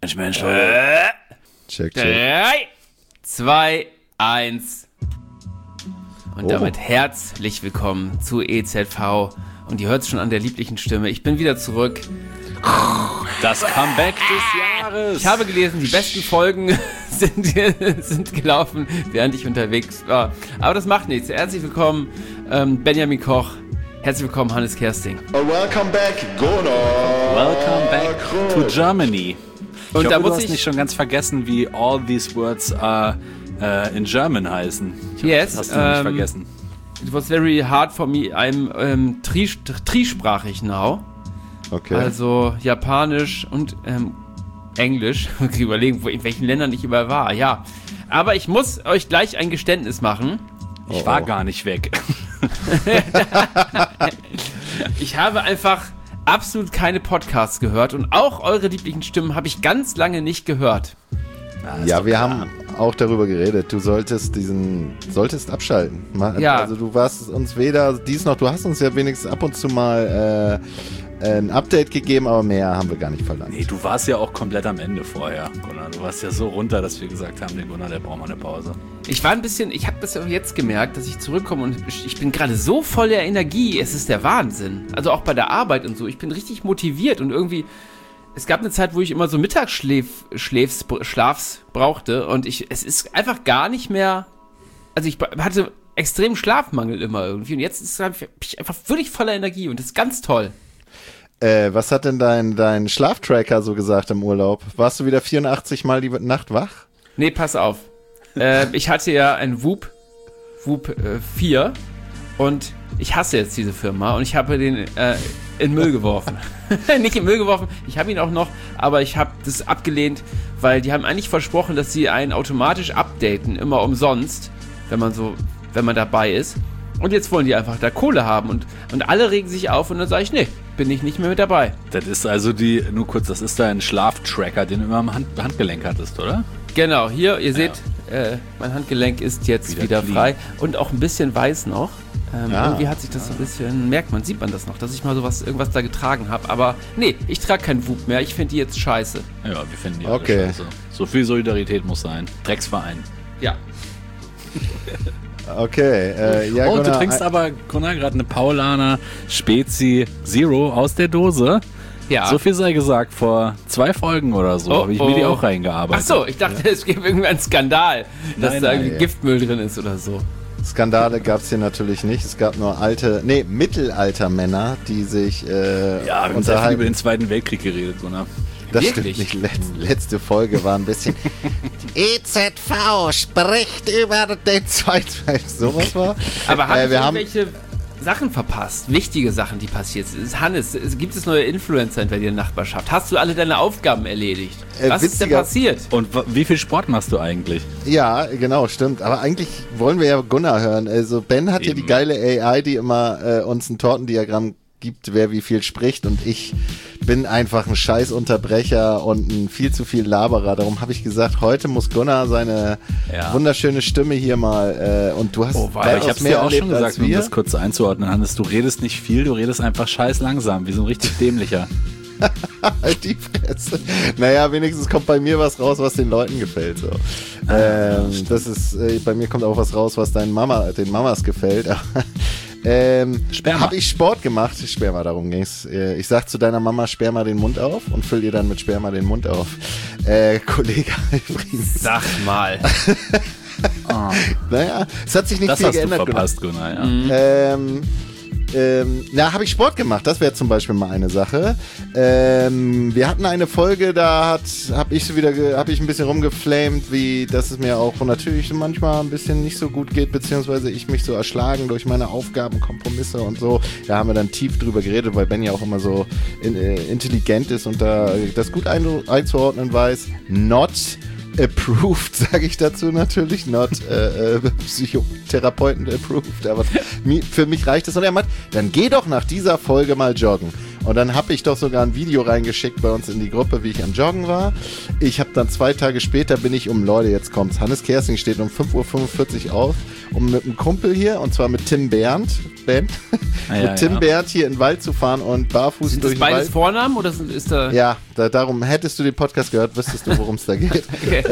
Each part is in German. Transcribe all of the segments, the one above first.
Mensch. Check. 3, 2, 1. Und damit herzlich willkommen zu EZV. Und ihr hört es schon an der lieblichen Stimme. Ich bin wieder zurück. Das Comeback des Jahres. Ich habe gelesen, die besten Folgen sind gelaufen, während ich unterwegs war. Aber das macht nichts. Herzlich willkommen, Benjamin Koch. Herzlich willkommen, Hannes Kersting. Welcome back, Gunnar. Welcome back to Germany. Und ich da hoffe, muss du hast nicht schon ganz vergessen, wie all these words are in German heißen. Yes. Hast du nicht vergessen. It was very hard for me. I'm triesprachig now. Okay. Also Japanisch und Englisch. Ich kann überlegen, in welchen Ländern ich überall war. Ja, aber ich muss euch gleich ein Geständnis machen. Ich war gar nicht weg. Ich habe einfach absolut keine Podcasts gehört und auch eure lieblichen Stimmen habe ich ganz lange nicht gehört. Ja, wir haben auch darüber geredet. Du solltest abschalten. Ja. Also du warst uns weder dies noch, du hast uns ja wenigstens ab und zu mal ein Update gegeben, aber mehr haben wir gar nicht verlangt. Nee, du warst ja auch komplett am Ende vorher, Gunnar. Du warst ja so runter, dass wir gesagt haben, der Gunnar, der braucht mal eine Pause. Ich habe das auch jetzt gemerkt, dass ich zurückkomme und ich bin gerade so voller Energie. Es ist der Wahnsinn. Also auch bei der Arbeit und so. Ich bin richtig motiviert und irgendwie, es gab eine Zeit, wo ich immer so Mittagsschlafs brauchte und es ist einfach gar nicht mehr, also ich hatte extremen Schlafmangel immer irgendwie und jetzt bin ich einfach wirklich voller Energie und das ist ganz toll. Was hat denn dein Schlaftracker so gesagt im Urlaub? Warst du wieder 84 Mal die Nacht wach? Nee, pass auf. Ich hatte ja ein Whoop 4 und ich hasse jetzt diese Firma und ich habe den in Müll geworfen. Nicht in Müll geworfen, ich habe ihn auch noch, aber ich habe das abgelehnt, weil die haben eigentlich versprochen, dass sie einen automatisch updaten, immer umsonst, wenn man dabei ist. Und jetzt wollen die einfach da Kohle haben und alle regen sich auf und dann sage ich, nee, bin ich nicht mehr mit dabei. Das ist also das ist dein Schlaftracker, den du immer am Handgelenk hattest, oder? Genau, hier, ihr seht, mein Handgelenk ist jetzt wieder frei und auch ein bisschen weiß noch. Irgendwie hat sich das so ein bisschen, sieht man das noch, dass ich mal irgendwas da getragen habe. Aber nee, ich trage keinen Whoop mehr, ich finde die jetzt scheiße. Ja, wir finden die alle scheiße. So viel Solidarität muss sein. Drecksverein. Ja. Okay, ja, du trinkst aber, Gunnar, gerade eine Paulaner Spezi Zero aus der Dose. Ja. So viel sei gesagt, vor 2 Folgen oder so habe ich mir die auch reingearbeitet. Ach so, ich dachte, es gibt irgendwie einen Skandal, dass da irgendwie Giftmüll drin ist oder so. Skandale gab es hier natürlich nicht. Es gab nur Mittelalter-Männer, die sich wir haben sehr viel über den Zweiten Weltkrieg geredet, Gunnar. Das Wirklich? stimmt nicht. Letzte Folge war ein bisschen EZV spricht über den Zweiten Weltkrieg. Sowas war. Aber haben wir irgendwelche Sachen verpasst? Wichtige Sachen, die passiert sind. Hannes, gibt es neue Influencer in der Nachbarschaft? Hast du alle deine Aufgaben erledigt? Was ist denn passiert? Und wie viel Sport machst du eigentlich? Ja, genau, stimmt. Aber eigentlich wollen wir ja Gunnar hören. Also Ben hat ja die geile AI, die immer uns ein Tortendiagramm gibt, wer wie viel spricht, und ich bin einfach ein scheiß Unterbrecher und ein viel zu viel Laberer. Darum habe ich gesagt, heute muss Gunnar seine wunderschöne Stimme hier mal und du hast ich hab's dir auch schon gesagt, um das kurz einzuordnen, Hannes, du redest nicht viel, du redest einfach scheiß langsam, wie so ein richtig dämlicher. Halt die Fresse. Naja, wenigstens kommt bei mir was raus, was den Leuten gefällt. So. Das ist, bei mir kommt auch was raus, was den Mamas gefällt. Habe ich Sport gemacht? Sperma, darum ging's. Ich sag zu deiner Mama, sperr mal den Mund auf und füll ihr dann mit Sperma den Mund auf. Kollege übrigens. Sag mal. Naja, es hat sich nicht viel geändert. Das hast du verpasst, Gunnar, habe ich Sport gemacht, das wäre zum Beispiel mal eine Sache. Wir hatten eine Folge, da habe ich ein bisschen rumgeflamed, wie dass es mir auch natürlich manchmal ein bisschen nicht so gut geht, beziehungsweise ich mich so erschlagen durch meine Aufgaben, Kompromisse und so. Da haben wir dann tief drüber geredet, weil Ben ja auch immer so intelligent ist und da das gut einzuordnen weiß. Not approved, sage ich dazu natürlich, not Psychotherapeuten approved, aber für mich reicht es. Und er meint, dann geh doch nach dieser Folge mal joggen. Und dann habe ich doch sogar ein Video reingeschickt bei uns in die Gruppe, wie ich am Joggen war. Ich habe dann 2 Tage später Leute, jetzt kommt's, Hannes Kersting steht um 5:45 Uhr auf, um mit einem Kumpel hier, und zwar mit Tim Berndt, Berndt hier in den Wald zu fahren und barfuß Sind durch das den Wald. beides Vornamen oder ist da... Ja, Darum hättest du den Podcast gehört, wüsstest du, worum es da geht.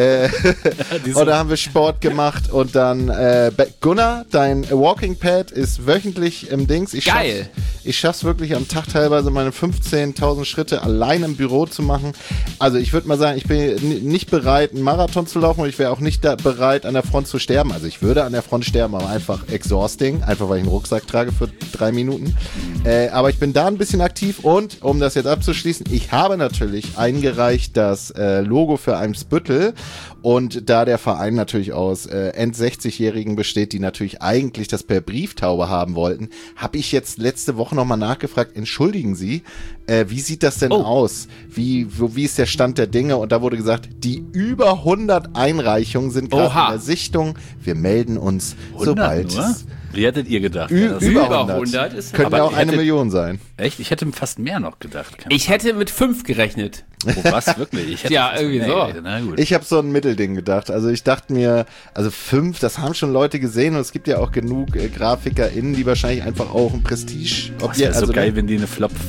Und da haben wir Sport gemacht und dann Gunnar, dein Walking Pad ist wöchentlich im Dings. Geil. Ich schaff's wirklich am Tag teilweise meine 15.000 Schritte allein im Büro zu machen. Also ich würde mal sagen, ich bin nicht bereit, einen Marathon zu laufen und ich wäre auch nicht bereit, an der Front zu sterben. Also ich würde an der Front sterben, aber einfach exhausting, einfach weil ich einen Rucksack trage für 3 Minuten. Aber ich bin da ein bisschen aktiv und, um das jetzt abzuschließen, ich habe natürlich eingereicht das Logo für Eimsbüttel und da der Verein natürlich aus End-60-Jährigen besteht, die natürlich eigentlich das per Brieftaube haben wollten, habe ich jetzt letzte Woche nochmal nachgefragt, entschuldigen Sie, wie sieht das denn aus? Wie ist der Stand der Dinge? Und da wurde gesagt, die über 100 Einreichungen sind gerade in der Sichtung. Wir melden uns, sobald es... Wie hättet ihr gedacht? Über 100 ist könnte ja auch 1 Million sein. Echt? Ich hätte fast mehr noch gedacht. Ich hätte mit 5 gerechnet. Oh, was? Wirklich? Ich hätte irgendwie so. Na gut. Ich habe so ein Mittelding gedacht. Also ich dachte mir, 5, das haben schon Leute gesehen und es gibt ja auch genug GrafikerInnen, die wahrscheinlich einfach auch ein Prestige... Das wäre so geil, wenn die eine Flop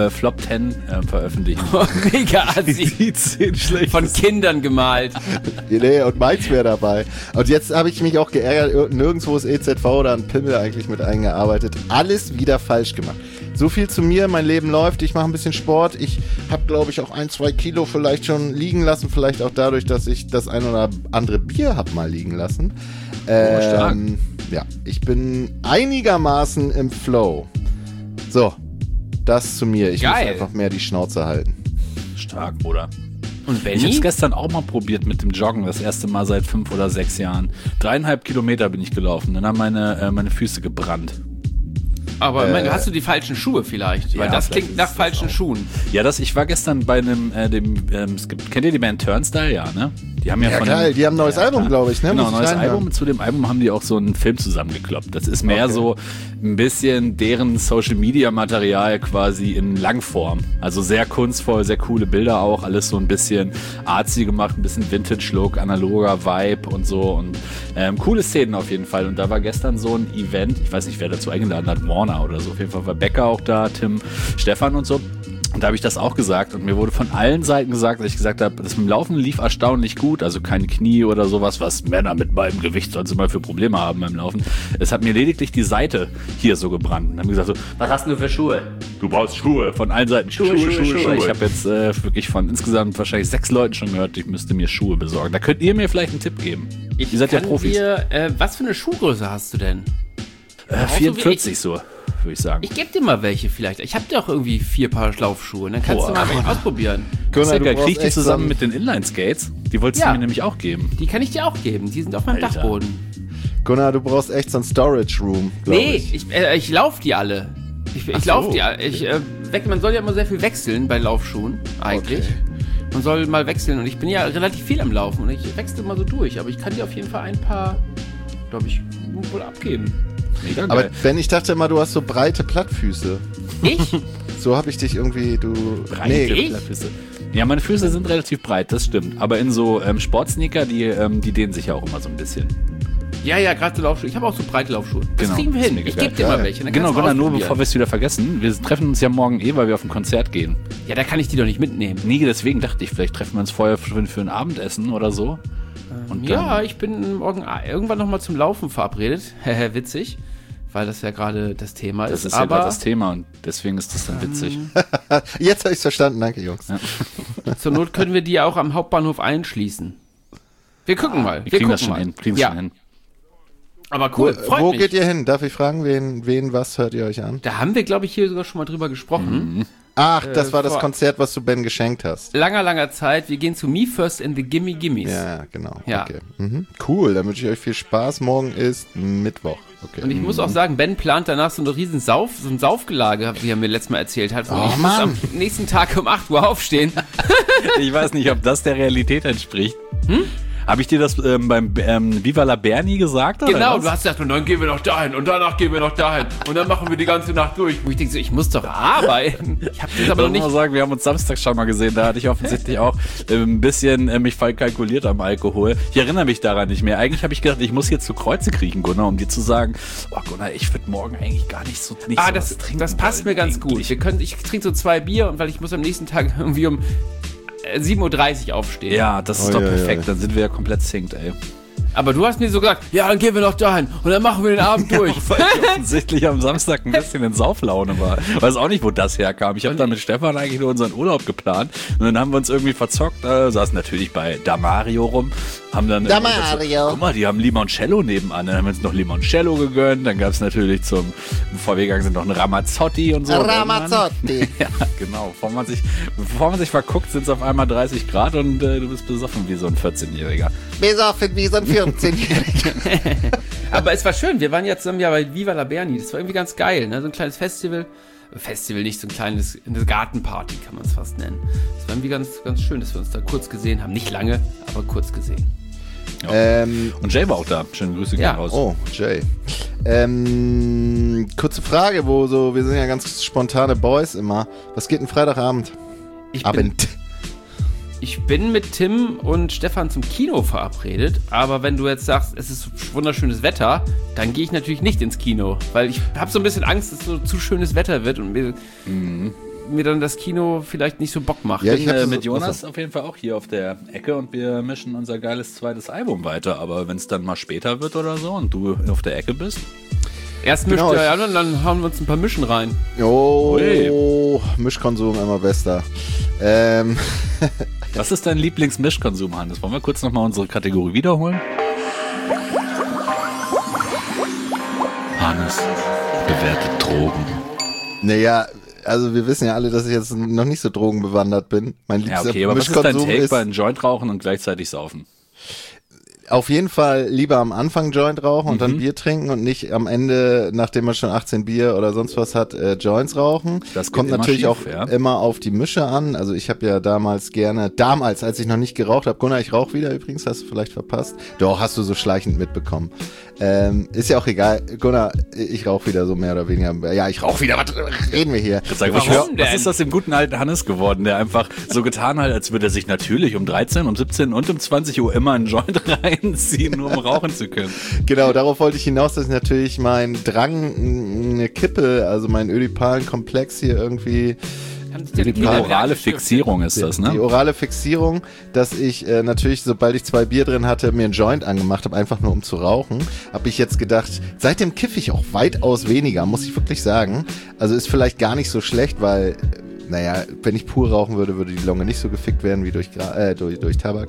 10 veröffentlichen. Mega assi. Von Kindern gemalt. Nee, und meins wäre dabei. Und jetzt habe ich mich auch geärgert, nirgendwo ist EZV oder ein Pimmel eigentlich mit eingearbeitet. Alles wieder falsch gemacht. So viel zu mir, mein Leben läuft, ich mache ein bisschen Sport, ich habe, glaube ich, auch 1-2 Kilo vielleicht schon liegen lassen, vielleicht auch dadurch, dass ich das ein oder andere Bier habe mal liegen lassen. Stark. Ja, ich bin einigermaßen im Flow. So, das zu mir. Ich muss einfach mehr die Schnauze halten. Stark, Bruder. Und Benni? Ich habe es gestern auch mal probiert mit dem Joggen, das erste Mal seit 5 oder 6 Jahren. 3,5 Kilometer bin ich gelaufen, dann haben meine Füße gebrannt. Aber hast du die falschen Schuhe vielleicht? Weil das klingt nach falschen Schuhen. Ja, ich war gestern bei einem, kennt ihr die Band Turnstile? Ja, ne? Die haben ja geil, die haben ein neues Album, glaube ich, ne? Genau, ein neues Album. Und zu dem Album haben die auch so einen Film zusammengekloppt. Das ist mehr so ein bisschen deren Social-Media-Material quasi in Langform. Also sehr kunstvoll, sehr coole Bilder auch. Alles so ein bisschen artsy gemacht, ein bisschen Vintage-Look, analoger Vibe und so. Und coole Szenen auf jeden Fall. Und da war gestern so ein Event, ich weiß nicht, wer dazu eingeladen hat, Warner oder so. Auf jeden Fall war Becker auch da, Tim, Stefan und so. Und da habe ich das auch gesagt und mir wurde von allen Seiten gesagt, dass ich gesagt habe, das mit dem Laufen lief erstaunlich gut, also keine Knie oder sowas, was Männer mit meinem Gewicht sonst immer für Probleme haben beim Laufen. Es hat mir lediglich die Seite hier so gebrannt. Und dann haben gesagt so, was hast du für Schuhe? Du brauchst Schuhe. Von allen Seiten Schuhe. Ich habe jetzt wirklich von insgesamt wahrscheinlich 6 Leuten schon gehört, ich müsste mir Schuhe besorgen. Da könnt ihr mir vielleicht einen Tipp geben. Ihr seid ja Profis. Was für eine Schuhgröße hast du denn? 44 so. Würde ich sagen. Ich gebe dir mal welche vielleicht. Ich habe doch irgendwie 4 Paar Laufschuhe. Dann kannst du mal welche ausprobieren. Gunnar, krieg ich die zusammen mit den Inline-Skates? Die wolltest du mir nämlich auch geben. Die kann ich dir auch geben. Die sind auf meinem Dachboden. Gunnar, du brauchst echt so ein Storage-Room, glaube ich. Nee, ich laufe die alle. Ich laufe die alle. Man soll ja immer sehr viel wechseln bei Laufschuhen, eigentlich. Okay. Man soll mal wechseln. Und ich bin ja relativ viel am Laufen. Und ich wechsle mal so durch. Aber ich kann dir auf jeden Fall ein paar, glaube ich, wohl abgeben. Mega aber wenn ich dachte immer, du hast so breite Plattfüße. Ich? So habe ich dich irgendwie, Plattfüße. Ja, meine Füße sind relativ breit, das stimmt. Aber in so Sportsneaker, die dehnen sich ja auch immer so ein bisschen. Ja, gerade so Laufschuhe. Ich habe auch so breite Laufschuhe. Das kriegen wir hin. Ich gebe dir mal welche. Genau, nur bevor wir es wieder vergessen. Wir treffen uns ja morgen weil wir auf ein Konzert gehen. Ja, da kann ich die doch nicht mitnehmen. Nee, deswegen dachte ich, vielleicht treffen wir uns vorher für ein Abendessen oder so. Und ich bin morgen irgendwann nochmal zum Laufen verabredet. Witzig. Weil das ja gerade das Thema ist. Das ist ja gerade das Thema und deswegen ist das dann witzig. Jetzt habe ich es verstanden, danke Jungs. Ja. Zur Not können wir die auch am Hauptbahnhof einschließen. Wir gucken mal. Wir kriegen das schon hin. Aber cool, Wo geht ihr hin? Darf ich fragen, was hört ihr euch an? Da haben wir, glaube ich, hier sogar schon mal drüber gesprochen. Mhm. Ach, das war das Konzert, was du Ben geschenkt hast. Langer Zeit. Wir gehen zu Me First and the Gimme Gimmes. Ja, genau. Ja. Okay. Mhm. Cool, dann wünsche ich euch viel Spaß. Morgen ist Mittwoch. Okay. Und ich muss auch sagen, Ben plant danach so ein Saufgelage, wie er mir letztes Mal erzählt hat. Ich muss am nächsten Tag um 8 Uhr aufstehen. Ich weiß nicht, ob das der Realität entspricht. Habe ich dir das beim Viva la Berni gesagt? Genau, oder was? Du hast gesagt, und dann gehen wir noch dahin und danach gehen wir noch dahin und dann machen wir die ganze Nacht durch. Wo ich denke so, ich muss doch arbeiten. Ich habe das aber noch nicht. Ich muss sagen, wir haben uns Samstag schon mal gesehen, da hatte ich offensichtlich auch ein bisschen mich kalkuliert am Alkohol. Ich erinnere mich daran nicht mehr. Eigentlich habe ich gedacht, ich muss jetzt zu Kreuze kriechen, Gunnar, um dir zu sagen, Gunnar, ich würde morgen eigentlich gar nicht so das passt mir ganz gut. Ich trinke so 2 Bier und weil ich muss am nächsten Tag irgendwie um 7:30 Uhr aufstehen. Ja, das ist doch perfekt. Dann sind wir ja komplett synced, ey. Aber du hast mir so gesagt, ja, dann gehen wir noch dahin und dann machen wir den Abend durch. Weil ich offensichtlich am Samstag ein bisschen in Sauflaune war. Weiß auch nicht, wo das herkam. Ich habe dann mit Stefan eigentlich nur unseren Urlaub geplant und dann haben wir uns irgendwie verzockt. Saßen natürlich bei Damario rum. Haben dann Damario. Guck mal, die haben Limoncello nebenan. Dann haben wir uns noch Limoncello gegönnt. Dann gab es natürlich bevor wir gegangen sind, noch einen Ramazzotti und so. Ramazzotti. Ja, genau. Bevor man sich verguckt, sind es auf einmal 30 Grad und du bist besoffen wie so ein 14-Jähriger. Besoffen wie so ein 14-Jähriger. Aber es war schön. Wir waren ja zusammen bei Viva la Berni. Das war irgendwie ganz geil. Ne? So ein kleines Festival. Festival nicht, so eine Gartenparty kann man es fast nennen. Das war irgendwie ganz, ganz schön, dass wir uns da kurz gesehen haben. Nicht lange, aber kurz gesehen. Ja. Und Jay war auch da. Schöne Grüße gehen raus. Oh, Jay. Kurze Frage, wir sind ja ganz spontane Boys immer. Was geht denn Freitagabend? Ich bin mit Tim und Stefan zum Kino verabredet, aber wenn du jetzt sagst, es ist wunderschönes Wetter, dann gehe ich natürlich nicht ins Kino, weil ich habe so ein bisschen Angst, dass es so zu schönes Wetter wird und mir dann das Kino vielleicht nicht so Bock macht. Ja, ich bin mit Jonas auf jeden Fall auch hier auf der Ecke und wir mischen unser geiles zweites Album weiter, aber wenn es dann mal später wird oder so und du auf der Ecke bist... Erst mischt er an und dann hauen wir uns ein paar Mischen rein. Mischkonsum immer bester. Was ist dein Lieblingsmischkonsum, Hannes? Wollen wir kurz nochmal unsere Kategorie wiederholen? Hannes bewertet Drogen. Naja, also wir wissen ja alle, dass ich jetzt noch nicht so drogenbewandert bin. Mein liebster aber was ist dein Mischkonsum Take bei einem Joint rauchen und gleichzeitig saufen? Auf jeden Fall lieber am Anfang Joint rauchen und dann Bier trinken und nicht am Ende, nachdem man schon 18 Bier oder sonst was hat, Joints rauchen. Das kommt natürlich auch immer auf die Mische an. Also ich habe ja damals, als ich noch nicht geraucht habe, Gunnar, ich rauche wieder übrigens, hast du vielleicht verpasst. Doch, hast du so schleichend mitbekommen. Ist ja auch egal. Gunnar, ich rauche wieder so mehr oder weniger. Ja, ich rauche wieder. Was reden wir hier? Was ist das dem guten alten Hannes geworden, der einfach so getan hat, als würde er sich natürlich um 13, um 17 und um 20 Uhr immer einen Joint reinziehen, nur um rauchen zu können. Genau, darauf wollte ich hinaus, dass ich natürlich meinen Drang, eine Kippe, also meinen ödipalen Komplex hier irgendwie... Die orale Fixierung ist das, ne? Die orale Fixierung, dass ich natürlich, sobald ich 2 Bier drin hatte, mir einen Joint angemacht habe, einfach nur um zu rauchen, habe ich jetzt gedacht, seitdem kiffe ich auch weitaus weniger, muss ich wirklich sagen. Also ist vielleicht gar nicht so schlecht, weil, naja, wenn ich pur rauchen würde, würde die Lunge nicht so gefickt werden wie durch Tabak.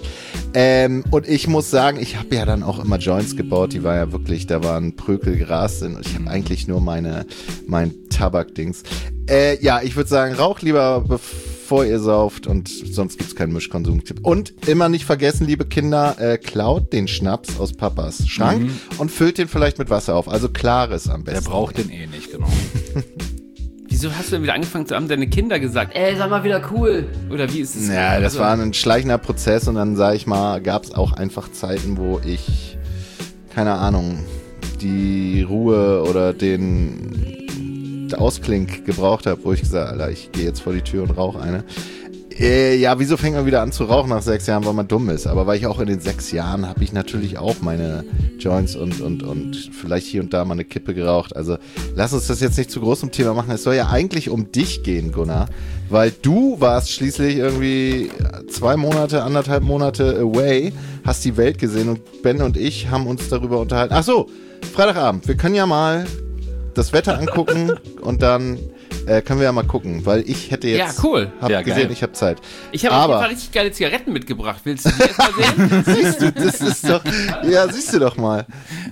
Und ich muss sagen, ich habe ja dann auch immer Joints gebaut, die war ja wirklich, da waren Prökel Gras drin und ich habe eigentlich nur mein Tabak-Dings. Ja, ich würde sagen, raucht lieber, bevor ihr sauft und sonst gibt's keinen Mischkonsum-Tipp. Und immer nicht vergessen, liebe Kinder, klaut den Schnaps aus Papas Schrank und füllt den vielleicht mit Wasser auf. Also klares am besten. Der braucht den eh nicht, genau. Wieso hast du denn wieder angefangen zu haben deine Kinder gesagt, sag mal wieder cool? Oder wie ist es? Ja, das war ein schleichender Prozess und dann, sag ich mal, gab's auch einfach Zeiten, wo ich, keine Ahnung, die Ruhe oder den Ausklink gebraucht habe, wo ich gesagt habe, Alter, ich gehe jetzt vor die Tür und rauche eine. Ja, wieso fängt man wieder an zu rauchen nach 6 Jahren, weil man dumm ist? Aber weil ich auch in den 6 Jahren habe ich natürlich auch meine Joints und vielleicht hier und da mal eine Kippe geraucht. Also lass uns das jetzt nicht zu groß zum Thema machen. Es soll ja eigentlich um dich gehen, Gunnar, weil du warst schließlich irgendwie 2 Monate, 1,5 Monate away, hast die Welt gesehen und Ben und ich haben uns darüber unterhalten. Ach so, Freitagabend, wir können ja mal das Wetter angucken und dann können wir ja mal gucken, weil ich hätte jetzt... Ja, cool. Hab gesehen, ich habe Zeit. Ich habe auf jeden Fall richtig geile Zigaretten mitgebracht. Willst du die erst mal sehen? Siehst du, das ist doch... Ja, siehst du doch mal.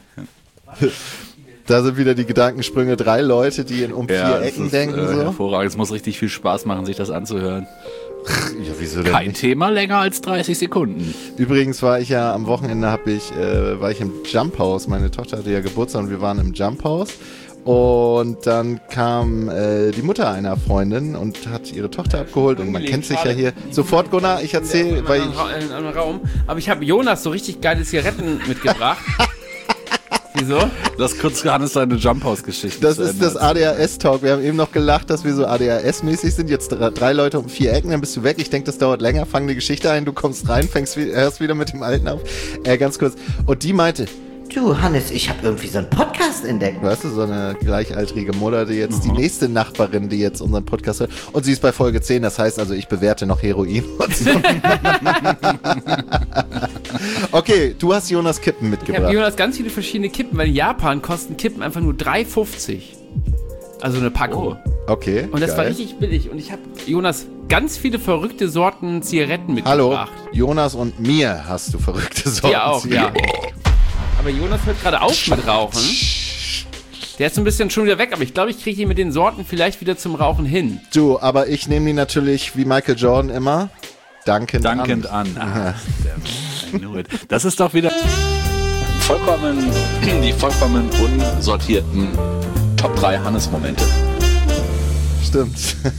Da sind wieder die Gedankensprünge. 3 Leute, die um 4 Ecken denken. So. Hervorragend. Es muss richtig viel Spaß machen, sich das anzuhören. Ja, wieso denn Kein nicht? Thema länger als 30 Sekunden. Übrigens war ich ja am Wochenende, war ich im Jump House. Meine Tochter hatte ja Geburtstag und wir waren im Jump House. Und dann kam die Mutter einer Freundin und hat ihre Tochter abgeholt und man kennt sich ja hier. Sofort, Gunnar, ich erzähle, weil in einem Raum. Aber ich habe Jonas so richtig geile Zigaretten mitgebracht. Wieso? Das kurz Hannes seine Jump House Geschichte. Das ist das ADHS-Talk. Wir haben eben noch gelacht, dass wir so ADHS-mäßig sind. Jetzt 3 Leute um 4 Ecken, dann bist du weg. Ich denke, das dauert länger. Fang die Geschichte ein, du kommst rein, hörst wieder mit dem Alten auf. Ganz kurz. Und die meinte, Du, Hannes, ich habe irgendwie so einen Podcast entdeckt. Weißt du, so eine gleichaltrige Mutter, die jetzt die nächste Nachbarin, die jetzt unseren Podcast hört. Und sie ist bei Folge 10, das heißt also, ich bewerte noch Heroin. Okay, du hast Jonas Kippen Ich mitgebracht. habe Jonas ganz viele verschiedene Kippen, weil in Japan kosten Kippen einfach nur 3,50. Also eine Packung. Okay, Und das war geil. richtig billig. Und ich habe Jonas ganz viele verrückte Sorten Zigaretten Hallo, mitgebracht. Jonas und mir hast du verrückte Sorten. Dir auch, ja. Aber Jonas hört gerade auf mit Rauchen. Der ist ein bisschen schon wieder weg, aber ich glaube, ich kriege ihn mit den Sorten vielleicht wieder zum Rauchen hin. Du, aber ich nehme die natürlich wie Michael Jordan immer dankend An. Ah, I knew it. Das ist doch wieder die vollkommen unsortierten Top 3 Hannes-Momente. Stimmt.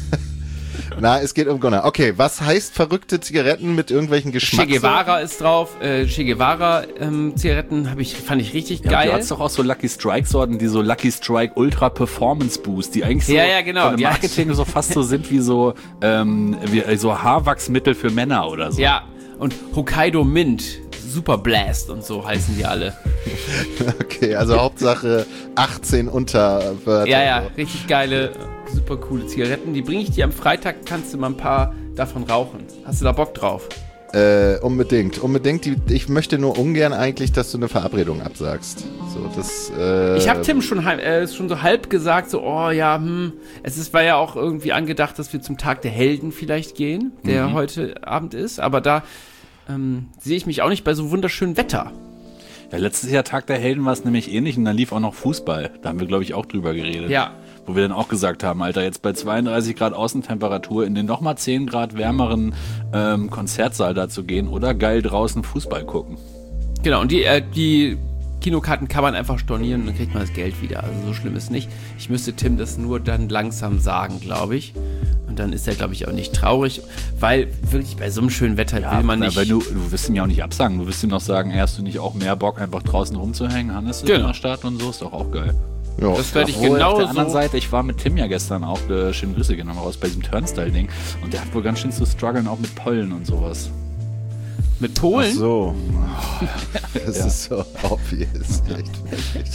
Na, es geht um Gunnar. Okay, was heißt verrückte Zigaretten mit irgendwelchen Che Geschmackssorten? Guevara ist drauf. Che Guevara Zigaretten fand ich richtig Ja, geil. du hast doch auch so Lucky Strike-Sorten, die so Lucky Strike Ultra Performance Boost, die eigentlich so Ja, ja, genau. von dem Ja. Marketing so fast so sind wie so Haarwachsmittel für Männer oder so. Ja, und Hokkaido Mint, Super Blast und so heißen die alle. Okay, also Hauptsache 18 Unterwörter. Ja, richtig geile, super coole Zigaretten. Die bringe ich dir am Freitag, kannst du mal ein paar davon rauchen. Hast du da Bock drauf? Unbedingt. Ich möchte nur ungern eigentlich, dass du eine Verabredung absagst. So, das, Ich habe Tim schon so halb gesagt, so, oh ja, war ja auch irgendwie angedacht, dass wir zum Tag der Helden vielleicht gehen, der heute Abend ist, aber da sehe ich mich auch nicht bei so wunderschönem Wetter. Ja, letztes Jahr Tag der Helden war es nämlich ähnlich und dann lief auch noch Fußball. Da haben wir, glaube ich, auch drüber geredet. Ja. Wo wir dann auch gesagt haben, Alter, jetzt bei 32 Grad Außentemperatur in den nochmal 10 Grad wärmeren Konzertsaal da zu gehen oder geil draußen Fußball gucken. Genau, und die Kinokarten kann man einfach stornieren und dann kriegt man das Geld wieder. Also so schlimm ist nicht. Ich müsste Tim das nur dann langsam sagen, glaube ich. Und dann ist er, glaube ich, auch nicht traurig, weil wirklich bei so einem schönen Wetter will man nicht... Aber du wirst ihm ja auch nicht absagen. Du wirst ihm noch sagen, hey, hast du nicht auch mehr Bock, einfach draußen rumzuhängen? Hannes ist in der Stadt und so, ist doch auch geil. Ja. Das werde ich Obwohl, genau auf der anderen so... Seite, ich war mit Tim ja gestern auch, schöne Grüße genommen raus, bei diesem Turnstile-Ding. Und der hat wohl ganz schön zu strugglen, auch mit Pollen und sowas. Mit Polen? Ach so. Das ist so obvious. Echt wirklich.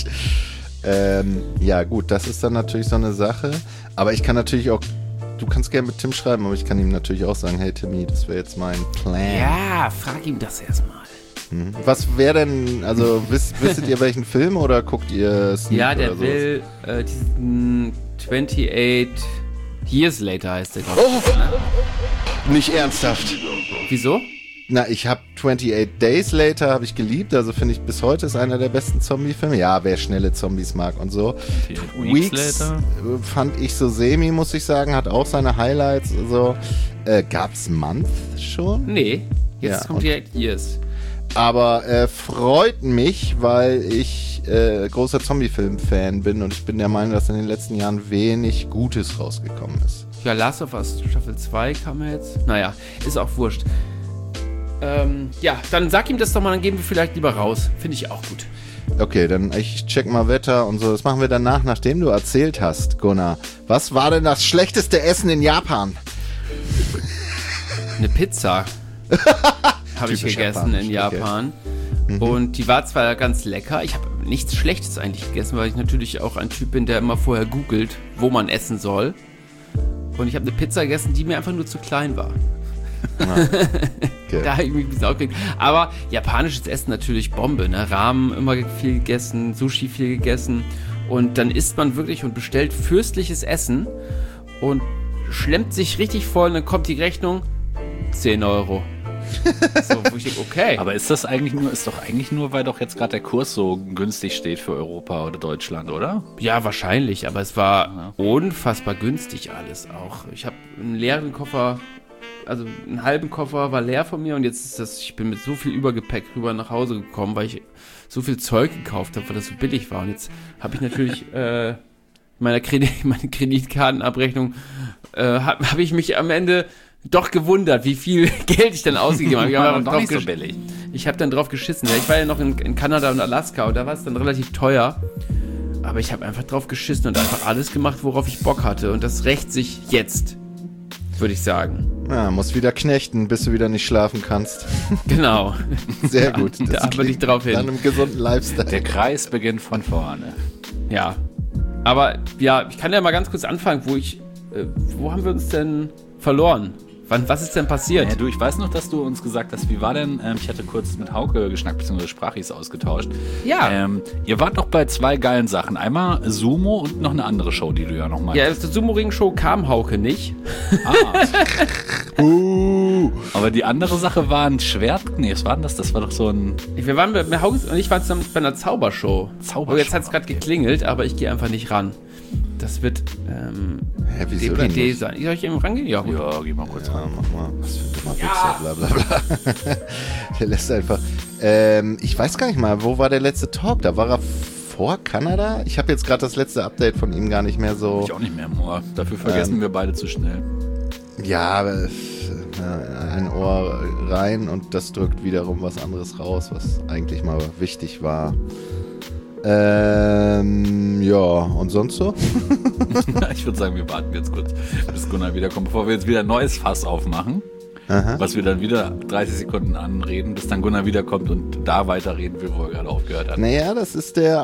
Ja, gut, das ist dann natürlich so eine Sache. Aber ich kann natürlich auch, du kannst gerne mit Tim schreiben, aber ich kann ihm natürlich auch sagen, hey Timmy, das wäre jetzt mein Plan. Ja, frag ihm das erstmal. Was wäre denn, also wisstet ihr welchen Film oder guckt ihr Sneak Ja, oder der sowas? will diesen 28 Years Later heißt der, glaube ich. Nicht ernsthaft. Wieso? Na, ich habe 28 Days Later habe ich geliebt, also finde ich bis heute ist einer der besten Zombie-Filme. Ja, wer schnelle Zombies mag und so. Weeks fand ich so semi, muss ich sagen, hat auch seine Highlights. Also, gab's Month schon? Nee, jetzt Ja, kommt direkt Years. Aber freut mich, weil ich großer Zombie-Film-Fan bin und ich bin der Meinung, dass in den letzten Jahren wenig Gutes rausgekommen ist. Ja, Last of Us Staffel 2 kam ja jetzt. Naja, ist auch wurscht. Ja, dann sag ihm das doch mal, dann gehen wir vielleicht lieber raus. Finde ich auch gut. Okay, dann ich check mal Wetter und so. Das machen wir danach, nachdem du erzählt hast, Gunnar. Was war denn das schlechteste Essen in Japan? Eine Pizza habe ich Typisch gegessen in japanisch, Japan. Und die war zwar ganz lecker, ich habe nichts Schlechtes eigentlich gegessen, weil ich natürlich auch ein Typ bin, der immer vorher googelt, wo man essen soll. Und ich habe eine Pizza gegessen, die mir einfach nur zu klein war. Okay. Da habe ich mich ein bisschen aufgeregt. Aber japanisches Essen natürlich Bombe, ne? Ramen immer viel gegessen, Sushi viel gegessen. Und dann isst man wirklich und bestellt fürstliches Essen und schlemmt sich richtig voll und dann kommt die Rechnung 10 Euro. So, wo ich denke, okay. Aber ist doch eigentlich nur, weil doch jetzt gerade der Kurs so günstig steht für Europa oder Deutschland, oder? Ja, wahrscheinlich, aber es war unfassbar günstig alles auch. Ich habe einen leeren Koffer, also einen halben Koffer war leer von mir und jetzt ist ich bin mit so viel Übergepäck rüber nach Hause gekommen, weil ich so viel Zeug gekauft habe, weil das so billig war. Und jetzt habe ich natürlich meine Kreditkartenabrechnung habe ich mich am Ende doch gewundert, wie viel Geld ich dann ausgegeben habe. Ich habe doch nicht so billig. Ich habe dann drauf geschissen. Ja, ich war ja noch in Kanada und Alaska und da war es dann relativ teuer. Aber ich habe einfach drauf geschissen und einfach alles gemacht, worauf ich Bock hatte. Und das rächt sich jetzt. würde ich sagen. Ja, musst wieder knechten, bis du wieder nicht schlafen kannst. Genau. Sehr gut. Da würde ich klingt drauf hin. nach einem gesunden Lifestyle. Der Kreis beginnt von vorne. Ja. Aber ja, ich kann ja mal ganz kurz anfangen, wo haben wir uns denn verloren? Was ist denn passiert? Ja, du, ich weiß noch, dass du uns gesagt hast, wie war denn, ich hatte kurz mit Hauke geschnackt, beziehungsweise Sprachis ausgetauscht. Ja. Ihr wart doch bei 2 geilen Sachen. Einmal Sumo und noch eine andere Show, die du ja noch mal. Ja, aus der Sumo-Ring-Show kam Hauke nicht. Aber die andere Sache war ein Schwert. Nee, was war denn das? Das war doch so ein... Wir waren mit Hauke und ich waren zusammen bei einer Zaubershow. Zaubershow, Oh, jetzt hat es gerade geklingelt, aber ich gehe einfach nicht ran. Das wird Wieso denn DPD nicht? sein. Soll ich eben rangehen? Ja, gut. Ja, geh mal kurz Ja, ran. mach mal. Was für ein dummer Wichser, bla bla bla. Der lässt einfach... ich weiß gar nicht mal, wo war der letzte Talk? Da war er vor Kanada? Ich habe jetzt gerade das letzte Update von ihm gar nicht mehr so... Ich auch nicht mehr im Ohr. Dafür vergessen wir beide zu schnell. Ja, aber ein Ohr rein und das drückt wiederum was anderes raus, was eigentlich mal wichtig war. Ja, und sonst so? Ich würde sagen, wir warten jetzt kurz, bis Gunnar wiederkommt, bevor wir jetzt wieder ein neues Fass aufmachen. Aha. Was wir dann wieder 30 Sekunden anreden, bis dann Gunnar wiederkommt und da weiterreden, wo er gerade aufgehört hat. Naja, das ist der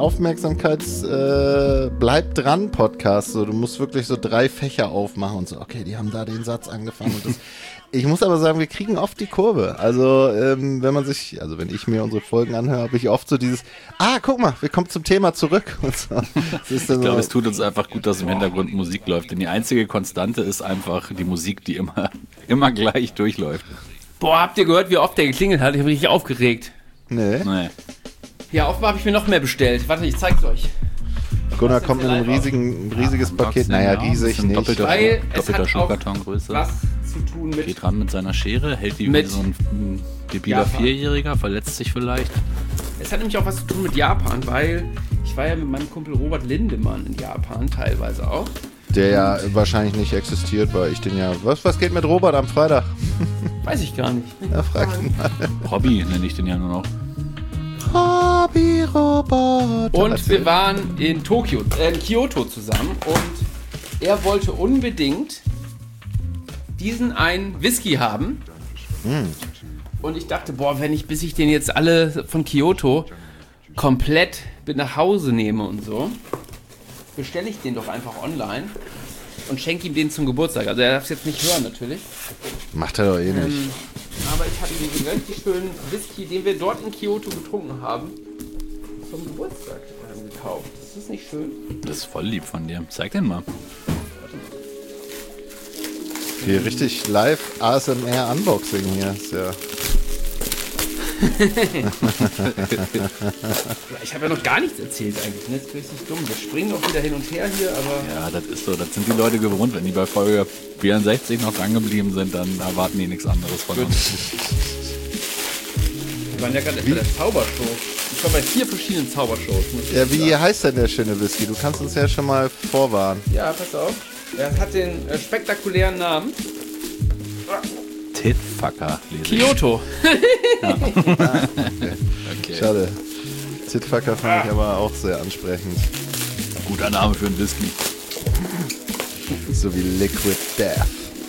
Bleib dran Podcast. So, du musst wirklich so 3 Fächer aufmachen und so, okay, die haben da den Satz angefangen und das. Ich muss aber sagen, wir kriegen oft die Kurve. Also, wenn ich mir unsere Folgen anhöre, habe ich oft so dieses, guck mal, wir kommen zum Thema zurück. Und so. Das ist dann Ich glaube, so, es tut uns einfach gut, dass im Hintergrund Musik läuft, denn die einzige Konstante ist einfach die Musik, die immer gleich durchläuft. Boah, habt ihr gehört, wie oft der geklingelt hat? Ich bin richtig aufgeregt. nee. Nee. Ja, offenbar habe ich mir noch mehr bestellt. Warte, ich zeig's euch. Gunnar kommt mit einem riesiges Paket. Naja, riesig nicht. Weil es Doppelter hat auch Schuhkartongröße. was zu tun mit... Geht ran mit seiner Schere, hält die wie Mit so ein debiler Japan. 4-Jähriger, verletzt sich vielleicht. Es hat nämlich auch was zu tun mit Japan, weil ich war ja mit meinem Kumpel Robert Lindemann in Japan teilweise auch. Der ja wahrscheinlich nicht existiert, weil ich den ja... Was geht mit Robert am Freitag? Weiß ich gar nicht. Ja, frag ihn mal. Hobby nenne ich den ja nur noch. Hobby-Robot. Und wir waren in Kyoto zusammen und er wollte unbedingt diesen einen Whisky haben. Und ich dachte, bis ich den jetzt alle von Kyoto komplett mit nach Hause nehme und so, bestelle ich den doch einfach online und schenke ihm den zum Geburtstag. Also er darf es jetzt nicht hören natürlich. Macht er doch eh nicht. Aber ich habe ihm diesen richtig schönen Whisky, den wir dort in Kyoto getrunken haben, zum Geburtstag gekauft. Ist das nicht schön? Das ist voll lieb von dir. Zeig den mal. Hier richtig live ASMR Unboxing hier. Ist ja. Ich habe ja noch gar nichts erzählt eigentlich. Ne? Das ist richtig dumm. Wir springen doch wieder hin und her hier, aber... Ja, das ist so. Das sind die Leute gewohnt. Wenn die bei Folge 64 noch dran geblieben sind, dann erwarten die nichts anderes von uns. Wir waren ja gerade bei der Zaubershow. Ich war bei 4 verschiedenen Zaubershows. muss ich Ja, wie sagen. heißt denn der schöne Whisky? Du kannst uns ja schon mal vorwarnen. Ja, pass auf. Er hat den spektakulären Namen Titfucker lese ich. Kyoto. Okay. Schade. Titfucker fand ich aber auch sehr ansprechend. Guter Name für einen Whisky. So wie Liquid Death.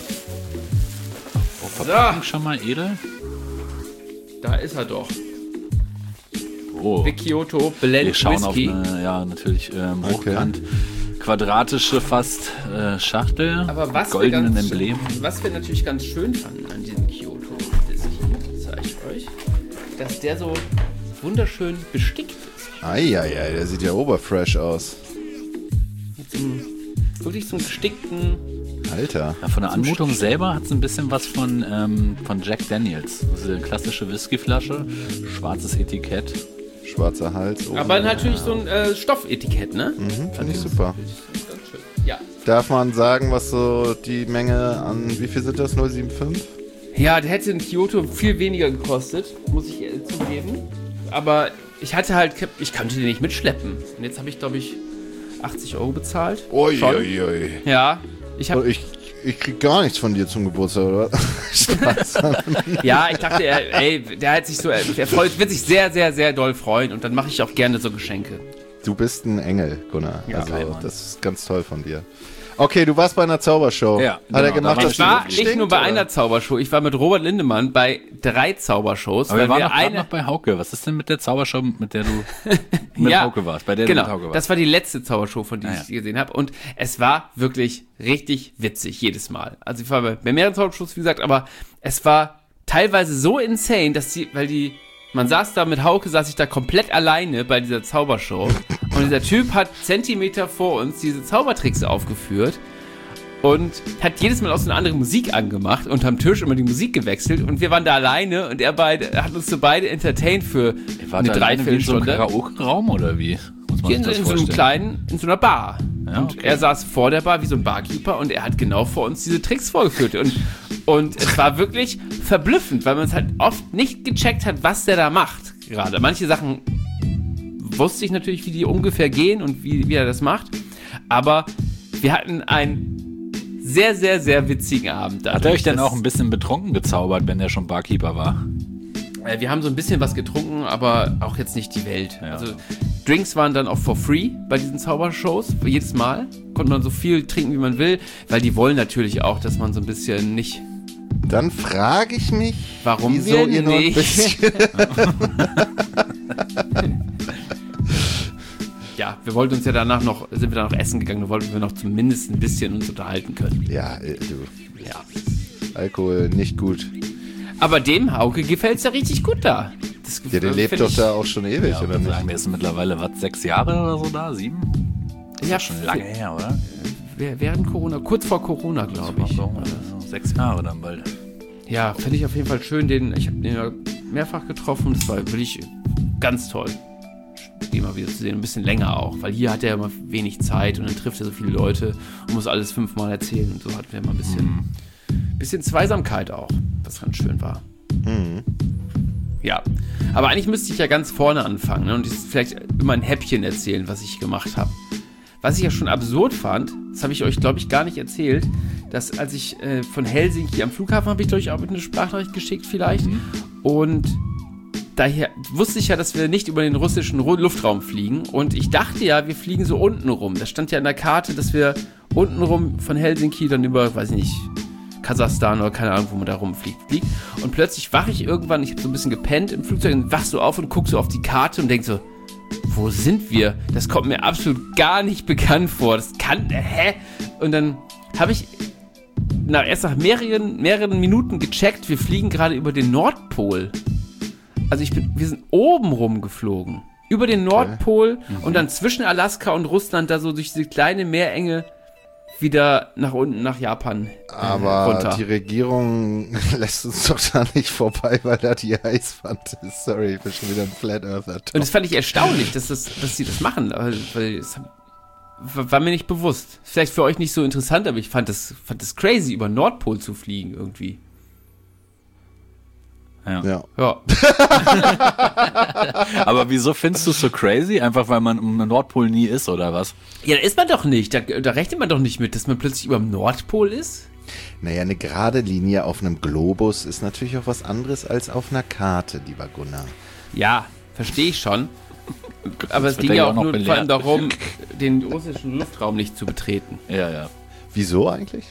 Verpackung schon mal edel? Da ist er doch. Oh. Big Kyoto Blend Wir schauen Whisky. auf eine, ja, natürlich hochkant quadratische fast Schachtel Aber mit was goldenen Emblem. Was wir natürlich ganz schön fanden an diesem Kyoto Whisky, zeige ich euch, dass der so wunderschön bestickt ist. Eieiei, der sieht ja oberfresh aus. Mit so einem, wirklich so einem gestickten... Alter. Ja, von der Anmutung selber hat es ein bisschen was von Jack Daniels. Das ist eine klassische Whiskyflasche, schwarzes Etikett. Schwarzer Hals. Oben. Aber natürlich so ein Stoffetikett, ne? Finde ich super. Ganz schön. Ja. Darf man sagen, was so die Menge an, wie viel sind das, 075? Ja, der hätte in Kyoto viel weniger gekostet, muss ich zugeben. Aber ich konnte den nicht mitschleppen. Und jetzt habe ich, glaube ich, 80 € bezahlt. Schon. Uiuiui. Ja. Ich habe Ich krieg gar nichts von dir zum Geburtstag, oder? Spaß. Ja, ich dachte, der wird sich sehr, sehr, sehr doll freuen und dann mache ich auch gerne so Geschenke. Du bist ein Engel, Gunnar. Ja, also, geil, Mann. das ist ganz toll von dir. Okay, du warst bei einer Zaubershow. Ja, Hat er genau, gemacht, da dass Ich war die nicht nur bei oder? einer Zaubershow, ich war mit Robert Lindemann bei 3 Zaubershows. Aber wir waren weil noch bei Hauke. Was ist denn mit der Zaubershow, mit der du mit Ja, Hauke warst? Bei der genau, du mit Hauke warst? das war die letzte Zaubershow, von der Ah, ja. ich gesehen habe. Und es war wirklich richtig witzig, jedes Mal. Also ich war bei mehreren Zaubershows, wie gesagt, aber es war teilweise so insane, dass man saß da mit Hauke, saß ich da komplett alleine bei dieser Zaubershow. Und dieser Typ hat Zentimeter vor uns diese Zaubertricks aufgeführt. Und hat jedes Mal auch so eine andere Musik angemacht, unterm Tisch immer die Musik gewechselt und wir waren da alleine und er hat uns so beide entertained für War eine da alleine wie in so einem Dreiviertelstunde. Karaoke-Raum oder wie? Muss man Hier sich das in so einem vorstellen? kleinen, in so einer Bar. Ja, Und okay. er saß vor der Bar wie so ein Barkeeper und er hat genau vor uns diese Tricks vorgeführt. Und es war wirklich verblüffend, weil man es halt oft nicht gecheckt hat, was der da macht gerade. Manche Sachen wusste ich natürlich, wie die ungefähr gehen und wie er das macht. Aber wir hatten einen sehr, sehr, sehr witzigen Abend. Hat er euch denn auch ein bisschen betrunken gezaubert, wenn er schon Barkeeper war? Wir haben so ein bisschen was getrunken, aber auch jetzt nicht die Welt. Ja. Also Drinks waren dann auch for free bei diesen Zaubershows. Jedes Mal konnte man so viel trinken, wie man will, weil die wollen natürlich auch, dass man so ein bisschen nicht... Dann frage ich mich, Warum wieso wir ihr noch ein nicht? bisschen... Ja, wir wollten uns ja danach sind wir dann noch essen gegangen, da wollten wir noch zumindest ein bisschen uns unterhalten können. Ja, du. Ja. Alkohol nicht gut. Aber dem Hauke gefällt's ja richtig gut da. Das Ja, der lebt find doch ich- da auch schon ewig, Ja, oder würde nicht? sagen, der ist mittlerweile, 6 Jahre oder so da? 7? Ja, Schon lange her, oder? Während Corona, kurz vor Corona, glaube ich. So, 6 Jahre dann bald. Ja, finde ich auf jeden Fall schön. Ich habe den ja mehrfach getroffen. Das war wirklich ganz toll, den mal wieder zu sehen. Ein bisschen länger auch, weil hier hat er immer wenig Zeit und dann trifft er so viele Leute und muss alles 5-mal erzählen. Und so hatten wir immer ein bisschen Zweisamkeit auch, was ganz schön war. Ja, aber eigentlich müsste ich ja ganz vorne anfangen, ne? Und vielleicht immer ein Häppchen erzählen, was ich gemacht habe. Was ich ja schon absurd fand, das habe ich euch, glaube ich, gar nicht erzählt, dass als ich von Helsinki am Flughafen habe ich, glaube ich, auch mit einer Sprachnachricht geschickt vielleicht. Und daher wusste ich ja, dass wir nicht über den russischen Luftraum fliegen. Und ich dachte ja, wir fliegen so unten rum. Das stand ja in der Karte, dass wir unten rum von Helsinki dann über, weiß ich nicht, Kasachstan oder keine Ahnung, wo man da rumfliegt. Und plötzlich wache ich irgendwann, ich habe so ein bisschen gepennt im Flugzeug und wach so auf und guck so auf die Karte und denk so, wo sind wir? Das kommt mir absolut gar nicht bekannt vor. Das kann, Und dann habe ich erst nach mehreren Minuten gecheckt, wir fliegen gerade über den Nordpol. Also wir sind oben rumgeflogen. Über den Nordpol und dann zwischen Alaska und Russland da so durch diese kleine Meerenge wieder nach unten, nach Japan Aber runter. die Regierung lässt uns doch da nicht vorbei, weil da die Eiswand ist. Sorry, ich bin schon wieder ein Flat Earther. Und das fand ich erstaunlich, dass sie das machen, weil es war mir nicht bewusst. Vielleicht für euch nicht so interessant, aber ich fand das crazy, über Nordpol zu fliegen irgendwie. Ja. Ja. Aber wieso findest du es so crazy? Einfach weil man um den Nordpol nie ist, oder was? Ja, da ist man doch nicht. Da rechnet man doch nicht mit, dass man plötzlich über dem Nordpol ist. Naja, eine gerade Linie auf einem Globus ist natürlich auch was anderes als auf einer Karte, lieber Gunnar. Ja, verstehe ich schon. Aber es wird ging er ja ja auch auch noch nur vor allem belehrt. darum, den russischen Luftraum nicht zu betreten. Ja. Wieso eigentlich?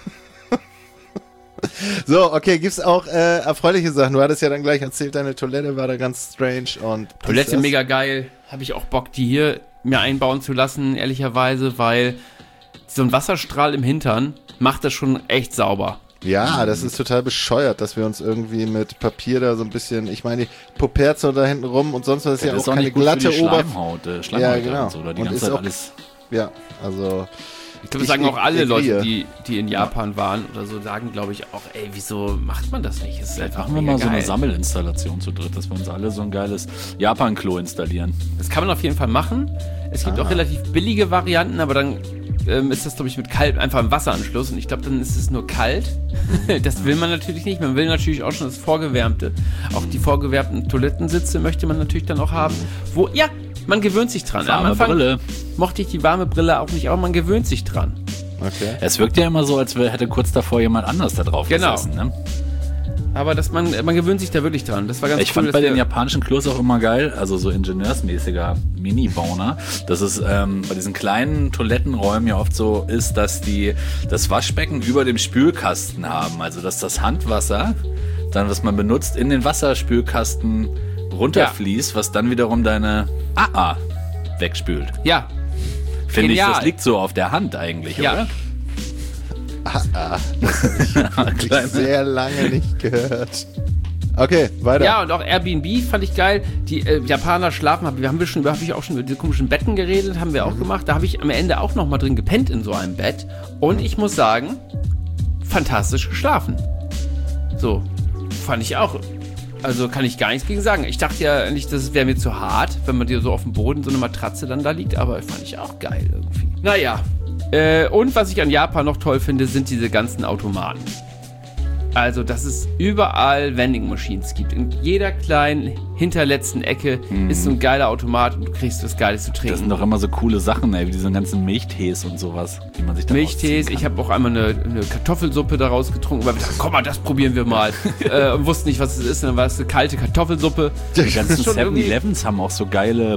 So, okay, gibt's auch erfreuliche Sachen. Du hattest ja dann gleich erzählt, deine Toilette war da ganz strange und... Toilette mega geil. Habe ich auch Bock, die hier mir einbauen zu lassen, ehrlicherweise, weil so ein Wasserstrahl im Hintern macht das schon echt sauber. Ja, das ist total bescheuert, dass wir uns irgendwie mit Papier da so ein bisschen... Ich meine, die Puperze da hinten rum und sonst was ist ja das auch keine nicht gut für glatte die Oberfläche. Schleimhaut, Ja, genau. und so, oder die Und ganze ist Zeit auch- alles... Ja, also... Ich glaube, das sagen auch alle Leute, ignoriere. die in Japan waren oder so, sagen, glaube ich, auch, ey, wieso macht man das nicht? Es ist einfach Machen wir mega mal so eine geil. Sammelinstallation zu dritt, dass wir uns alle so ein geiles Japan-Klo installieren. Das kann man auf jeden Fall machen. Es gibt auch relativ billige Varianten, aber dann ist das, glaube ich, mit kalt einfach im Wasseranschluss und ich glaube, dann ist es nur kalt. Das will man natürlich nicht. Man will natürlich auch schon das Vorgewärmte. Auch die vorgewärmten Toilettensitze möchte man natürlich dann auch haben. Man gewöhnt sich dran. Am Warme Anfang Brille. mochte ich die warme Brille auch nicht, aber man gewöhnt sich dran. Okay. Es wirkt ja immer so, als hätte kurz davor jemand anders da drauf Genau. gesessen. Ne? Aber man gewöhnt sich da wirklich dran. Das war ganz Ich fand bei den japanischen Klos auch immer geil, also so ingenieursmäßiger Mini-Bauner, dass es bei diesen kleinen Toilettenräumen ja oft so ist, dass die das Waschbecken über dem Spülkasten haben. Also dass das Handwasser, dann was man benutzt, in den Wasserspülkasten runterfließt, was dann wiederum deine AA wegspült. Ja. Finde ich, das liegt so auf der Hand eigentlich, oder? Das habe ich sehr lange nicht gehört. Okay, weiter. Ja, und auch Airbnb fand ich geil. Die Japaner schlafen, habe ich auch schon über diese komischen Betten geredet, haben wir auch gemacht. Da habe ich am Ende auch noch mal drin gepennt in so einem Bett. Und ich muss sagen, fantastisch geschlafen. So, fand ich auch. Also kann ich gar nichts gegen sagen. Ich dachte ja nicht, das wäre mir zu hart, wenn man dir so auf dem Boden so eine Matratze dann da liegt, aber fand ich auch geil irgendwie. Naja, und was ich an Japan noch toll finde, sind diese ganzen Automaten. Also, dass es überall Vending Machines gibt. In jeder kleinen, hinterletzten Ecke ist so ein geiler Automat und du kriegst was Geiles zu trinken. Das sind doch immer so coole Sachen, ey, wie diese ganzen Milchtees und sowas, die man sich da Milchtees, ich habe auch einmal eine Kartoffelsuppe daraus getrunken, weil wir dachten, komm mal, das probieren wir mal. Und wussten nicht, was es ist, und dann war es eine kalte Kartoffelsuppe. Die ganzen 7-Elevens haben auch so geile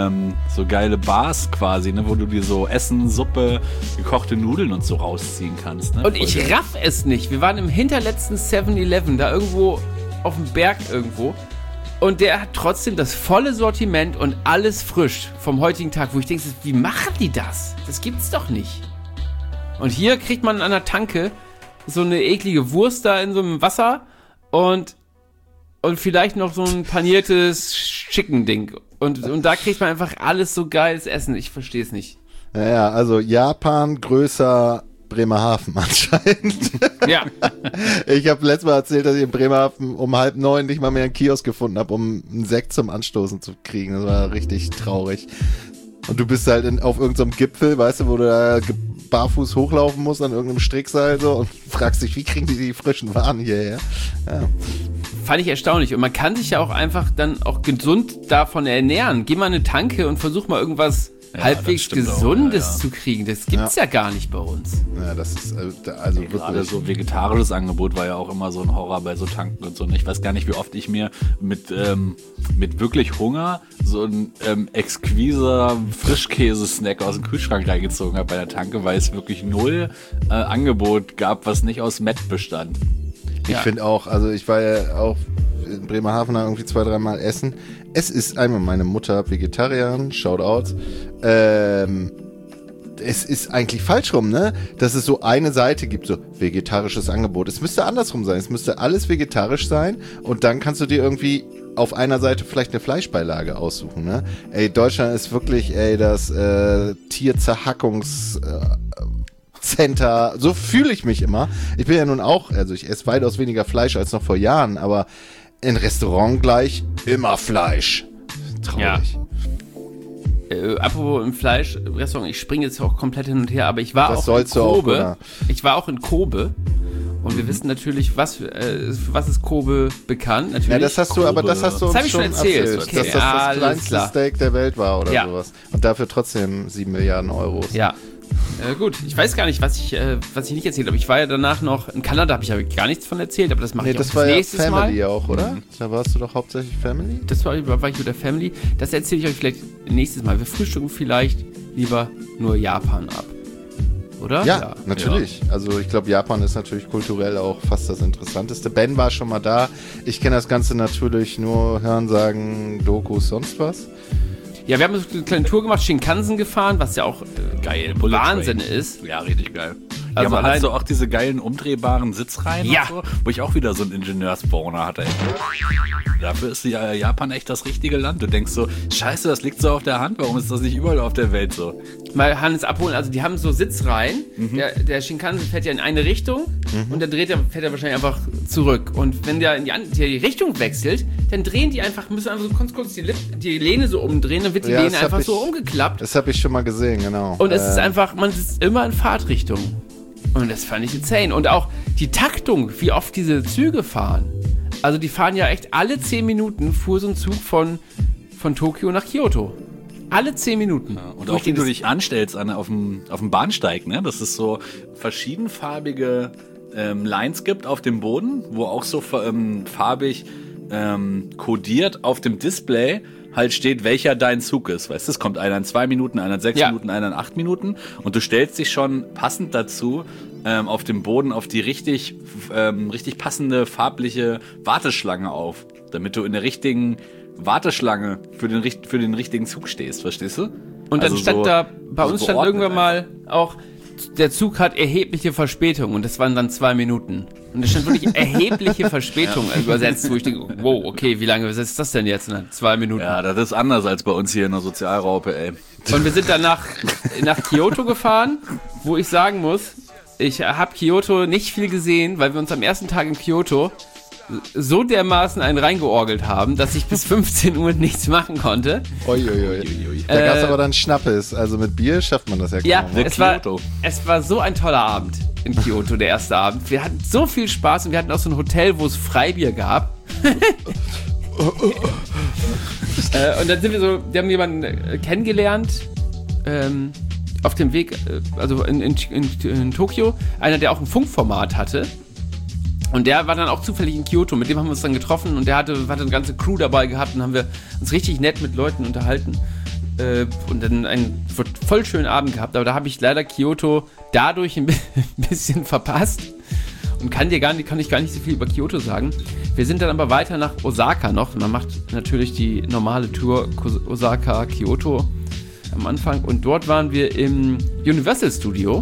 Bars quasi, ne, wo du dir so Essen, Suppe, gekochte Nudeln und so rausziehen kannst. Ne? Und ich raff es nicht. Wir waren im hinterletzten 7-Eleven, da irgendwo auf dem Berg irgendwo. Und der hat trotzdem das volle Sortiment und alles frisch vom heutigen Tag, wo ich denke, wie machen die das? Das gibt's doch nicht. Und hier kriegt man an der Tanke so eine eklige Wurst da in so einem Wasser und vielleicht noch so ein paniertes Chicken-Ding. Und da kriegt man einfach alles so geiles Essen. Ich verstehe es nicht. Ja, also Japan größer Bremerhaven anscheinend. Ja. Ich habe letztes Mal erzählt, dass ich in Bremerhaven um 8:30 nicht mal mehr einen Kiosk gefunden habe, um einen Sekt zum Anstoßen zu kriegen. Das war richtig traurig. Und du bist halt auf irgendeinem Gipfel, weißt du, wo du da barfuß hochlaufen musst an irgendeinem Strickseil so und fragst dich, wie kriegen die frischen Waren hierher? Ja. Fand ich erstaunlich. Und man kann sich ja auch einfach dann auch gesund davon ernähren. Geh mal in eine Tanke und versuch mal irgendwas halbwegs Gesundes zu kriegen. Das gibt's ja gar nicht bei uns. Ja, das ist also wirklich. Gerade so vegetarisches Angebot war ja auch immer so ein Horror bei so Tanken und so. Und ich weiß gar nicht, wie oft ich mir mit wirklich Hunger so ein exquiser Frischkäse-Snack aus dem Kühlschrank reingezogen habe bei der Tanke, weil es wirklich null Angebot gab, was nicht aus Met bestand. Ich finde auch, also ich war ja auch in Bremerhaven irgendwie 2-3 Mal essen. Es ist einmal meine Mutter Vegetarierin, Shoutouts. Es ist eigentlich falsch rum, ne? Dass es so eine Seite gibt, so vegetarisches Angebot. Es müsste andersrum sein. Es müsste alles vegetarisch sein und dann kannst du dir irgendwie auf einer Seite vielleicht eine Fleischbeilage aussuchen, ne? Ey, Deutschland ist wirklich, das Tierzerhackungs... Center, so fühle ich mich immer. Ich bin ja nun auch, also ich esse weitaus weniger Fleisch als noch vor Jahren, aber in Restaurant gleich immer Fleisch. Traurig. Ja. Apropos im Fleisch-Restaurant, ich springe jetzt auch komplett hin und her, aber ich war das auch in Kobe. Auch, ich war auch in Kobe. Und wir wissen natürlich, was ist Kobe bekannt. Natürlich. Ja, das hast du uns schon erzählt. Okay. Dass das kleinste Steak der Welt war oder sowas. Und dafür trotzdem 7 Milliarden Euros. Ja. Gut, ich weiß gar nicht, was ich nicht erzählt habe. Ich war ja danach noch in Kanada, habe ich gar nichts von erzählt, aber das mache ich auch das nächstes Mal. Das war ja Family auch, oder? Da warst du doch hauptsächlich Family? Das war ich mit der Family. Das erzähle ich euch vielleicht nächstes Mal. Wir frühstücken vielleicht lieber nur Japan ab. Oder? Ja, natürlich. Ja. Also ich glaube, Japan ist natürlich kulturell auch fast das Interessanteste. Ben war schon mal da. Ich kenne das Ganze natürlich nur hören, sagen, Dokus, sonst was. Ja, wir haben so eine kleine Tour gemacht, Shinkansen gefahren, was ja auch geil, Wahnsinn ist. Ja, richtig geil. Also ja, man hat so auch diese geilen umdrehbaren Sitzreihen und so, wo ich auch wieder so einen Ingenieursboner hatte. Dafür ist Japan echt das richtige Land. Du denkst so, scheiße, das liegt so auf der Hand, warum ist das nicht überall auf der Welt so? Mal Hannes abholen, also die haben so Sitzreihen, der Shinkansen fährt ja in eine Richtung und dann fährt er wahrscheinlich einfach zurück. Und wenn der in die Richtung wechselt, dann drehen die einfach, müssen einfach so kurz die Lehne so umdrehen, dann wird die Lehne einfach so umgeklappt. Das habe ich schon mal gesehen, genau. Und es ist einfach, man sitzt immer in Fahrtrichtung. Und das fand ich insane. Und auch die Taktung, wie oft diese Züge fahren. Also die fahren ja echt alle 10 Minuten, fuhr so ein Zug von Tokio nach Kyoto. Alle 10 Minuten. Ja, und auch wie du dich anstellst auf dem Bahnsteig, ne? Das ist so verschiedenfarbige Lines gibt auf dem Boden, wo auch so farbig kodiert auf dem Display halt steht, welcher dein Zug ist. Weißt du, es kommt einer in 2 Minuten, einer in 6 Minuten, einer in 8 Minuten und du stellst dich schon passend dazu auf dem Boden auf die richtig passende farbliche Warteschlange auf, damit du in der richtigen Warteschlange für den richtigen Zug stehst, verstehst du? Und dann also stand so, da, bei uns stand irgendwann einfach. mal auch, der Zug hat erhebliche Verspätung und das waren dann 2 Minuten. Und da stand wirklich erhebliche Verspätung übersetzt, wo ich denke, wow, okay, wie lange ist das denn jetzt? 2 Minuten. Ja, das ist anders als bei uns hier in der Sozialraupe, ey. Und wir sind dann nach Kyoto gefahren, wo ich sagen muss, ich habe Kyoto nicht viel gesehen, weil wir uns am ersten Tag in Kyoto so dermaßen einen reingeorgelt haben, dass ich bis 15 Uhr nichts machen konnte. Da gab es aber dann Schnappes. Also mit Bier schafft man das ja kaum. Ja, es war so ein toller Abend in Kyoto, der erste Abend. Wir hatten so viel Spaß und wir hatten auch so ein Hotel, wo es Freibier gab. Und dann wir haben jemanden kennengelernt, auf dem Weg, also in Tokio, einer, der auch ein Funkformat hatte. Und der war dann auch zufällig in Kyoto, mit dem haben wir uns dann getroffen und der hatte eine ganze Crew dabei gehabt und haben wir uns richtig nett mit Leuten unterhalten und dann einen voll schönen Abend gehabt. Aber da habe ich leider Kyoto dadurch ein bisschen verpasst und kann ich gar nicht so viel über Kyoto sagen. Wir sind dann aber weiter nach Osaka noch. Man macht natürlich die normale Tour Osaka, Kyoto am Anfang und dort waren wir im Universal Studio.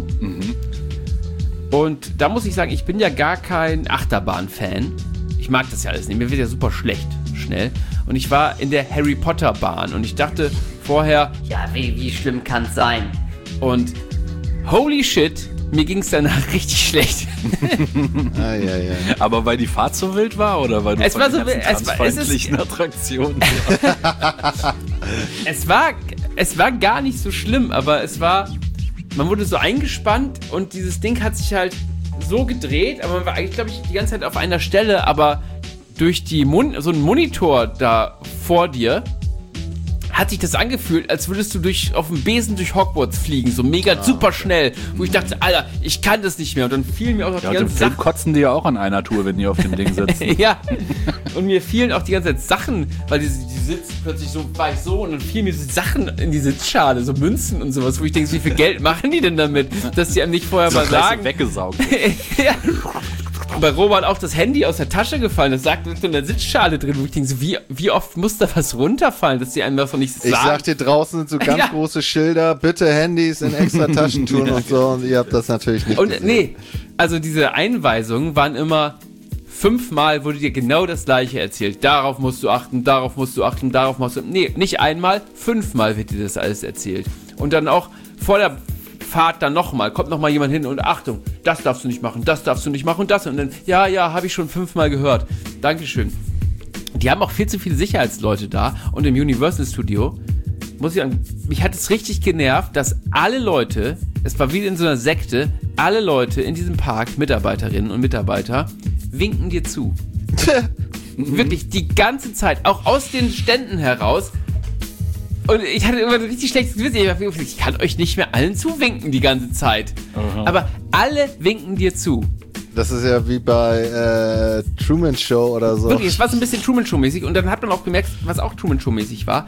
Und da muss ich sagen, ich bin ja gar kein Achterbahn-Fan. Ich mag das ja alles nicht. Mir wird ja super schlecht, schnell. Und ich war in der Harry Potter Bahn und ich dachte vorher... Ja, wie schlimm kann's sein? Und holy shit, mir ging's danach richtig schlecht. Aber weil die Fahrt so wild war oder weil du es von war den so ganzen wild, transfeindlichen Attraktionen... Es war gar nicht so schlimm, aber man wurde so eingespannt und dieses Ding hat sich halt so gedreht, aber man war eigentlich, glaube ich, die ganze Zeit auf einer Stelle, aber durch so einen Monitor da vor dir hat sich das angefühlt, als würdest du auf dem Besen durch Hogwarts fliegen, so mega super schnell, wo ich dachte, Alter, ich kann das nicht mehr und dann fielen mir auch noch die ganzen Sachen. Kotzen die ja auch an einer Tour, wenn die auf dem Ding sitzen. Ja, und mir fielen auch die ganze Zeit Sachen, weil die Sitz plötzlich war ich so und dann fielen mir so Sachen in die Sitzschale, so Münzen und sowas, wo ich denke, wie viel Geld machen die denn damit, dass die einem nicht vorher mal sagen. So weggesaugt. Ja. Bei Robert auch das Handy aus der Tasche gefallen, das sagt in der Sitzschale drin, wo ich denke, so, wie oft muss da was runterfallen, dass die einem davon nicht sagen. Ich sag dir, draußen sind so ganz große Schilder, bitte Handys in extra Taschen tun und so, und ihr habt das natürlich nicht gesehen. Nee, also diese Einweisungen waren immer 5-mal wurde dir genau das Gleiche erzählt. Darauf musst du achten, darauf musst du achten, darauf musst du... Nee, nicht einmal, 5-mal wird dir das alles erzählt. Und dann auch vor der Fahrt dann kommt nochmal jemand hin und Achtung, das darfst du nicht machen, das darfst du nicht machen und das. Und dann, ja, habe ich schon 5-mal gehört. Dankeschön. Die haben auch viel zu viele Sicherheitsleute da. Und im Universal Studio, muss ich sagen, mich hat es richtig genervt, dass alle Leute, es war wie in so einer Sekte, alle Leute in diesem Park, Mitarbeiterinnen und Mitarbeiter, winken dir zu. Wirklich die ganze Zeit, auch aus den Ständen heraus. Und ich hatte immer ein richtig schlechtes Gewissen. Ich kann euch nicht mehr allen zuwinken die ganze Zeit. Aber alle winken dir zu. Das ist ja wie bei Truman Show oder so. Wirklich, es war so ein bisschen Truman Show mäßig. Und dann hat man auch gemerkt, was auch Truman Show mäßig war,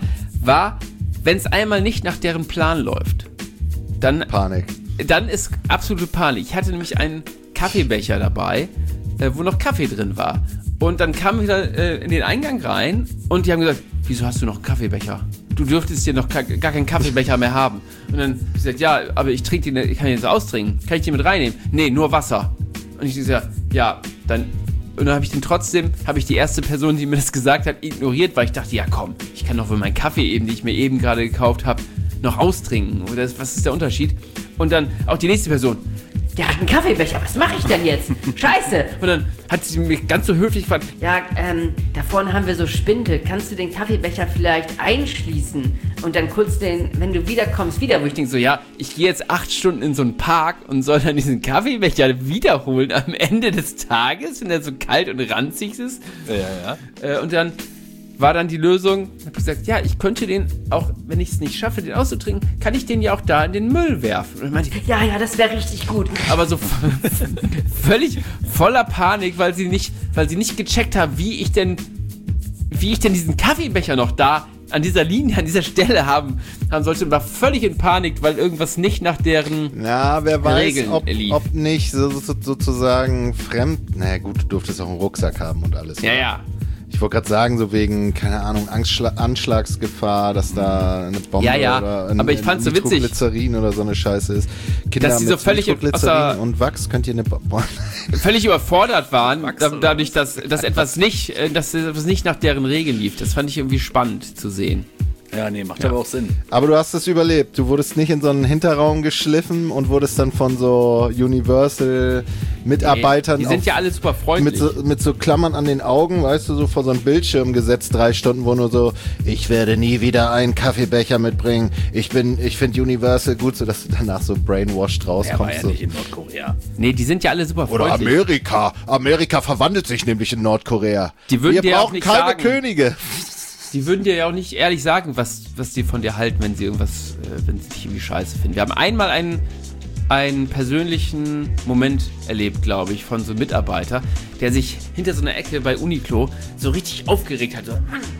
wenn es einmal nicht nach deren Plan läuft, dann Panik. Dann ist absolute Panik. Ich hatte nämlich einen Kaffeebecher dabei, wo noch Kaffee drin war. Und dann kam ich wieder in den Eingang rein und die haben gesagt, wieso hast du noch einen Kaffeebecher? Du dürftest hier noch gar keinen Kaffeebecher mehr haben. Und dann habe ich gesagt, ja, aber ich kann den jetzt austrinken. Kann ich den mit reinnehmen? Nee, nur Wasser. Und ich gesagt, ja, dann... Und dann habe ich die erste Person, die mir das gesagt hat, ignoriert, weil ich dachte, ja komm, ich kann doch wohl meinen Kaffee eben, den ich mir eben gerade gekauft habe, noch austrinken. Oder was ist der Unterschied? Und dann auch die nächste Person, Der hat einen Kaffeebecher, was mache ich denn jetzt? Scheiße! Und dann hat sie mich ganz so höflich gefragt, Ja, da vorne haben wir so Spinde. Kannst du den Kaffeebecher vielleicht einschließen? Und dann kurz wenn du wiederkommst, wieder. wo ich denke so, ja, ich gehe jetzt 8 Stunden in so einen Park und soll dann diesen Kaffeebecher wiederholen am Ende des Tages, wenn der so kalt und ranzig ist. Ja. Und dann war dann die Lösung, ich habe gesagt, ja, ich könnte den auch, wenn ich es nicht schaffe, den auszutrinken, kann ich den ja auch da in den Müll werfen. Und meinte, Ja, das wäre richtig gut. aber so völlig voller Panik, weil sie nicht gecheckt haben, wie ich denn diesen Kaffeebecher noch da an dieser Linie, an dieser Stelle haben sollte, und war völlig in Panik, weil irgendwas nicht nach deren Ja, wer weiß, Regeln lief. ob nicht sozusagen fremd. Naja, gut, du durftest auch einen Rucksack haben und alles. Ja, oder? ja. Ich wollte gerade sagen, so wegen, keine Ahnung, Anschlagsgefahr, dass da eine Bombe Ja, oder aber ich fand's so witzig, Nitroglycerin oder so eine Scheiße ist. Kinder, dass die so mit völlig Nitroglycerin und Wachs könnt ihr eine völlig überfordert waren, dadurch, dass etwas nicht nach deren Regeln lief. Das fand ich irgendwie spannend zu sehen. Ja, nee, macht aber auch Sinn. Aber du hast es überlebt. Du wurdest nicht in so einen Hinterraum geschliffen und wurdest dann von so Universal-Mitarbeitern Die sind ja alle super freundlich. mit so Klammern an den Augen, weißt du, so vor so einem Bildschirm gesetzt, 3 Stunden, wo nur so, ich werde nie wieder einen Kaffeebecher mitbringen. Ich finde Universal gut, so dass du danach so brainwashed rauskommst. Er war ja so. nicht in Nordkorea. Nee, die sind ja alle super Oder freundlich. Amerika. Amerika verwandelt sich nämlich in Nordkorea. Die würden Wir dir auch brauchen nicht keine sagen. Könige. Die würden dir ja auch nicht ehrlich sagen, was die von dir halten, wenn sie wenn sie dich irgendwie scheiße finden. Wir haben einmal einen persönlichen Moment erlebt, glaube ich, von so einem Mitarbeiter, der sich hinter so einer Ecke bei Uniqlo so richtig aufgeregt hat. So,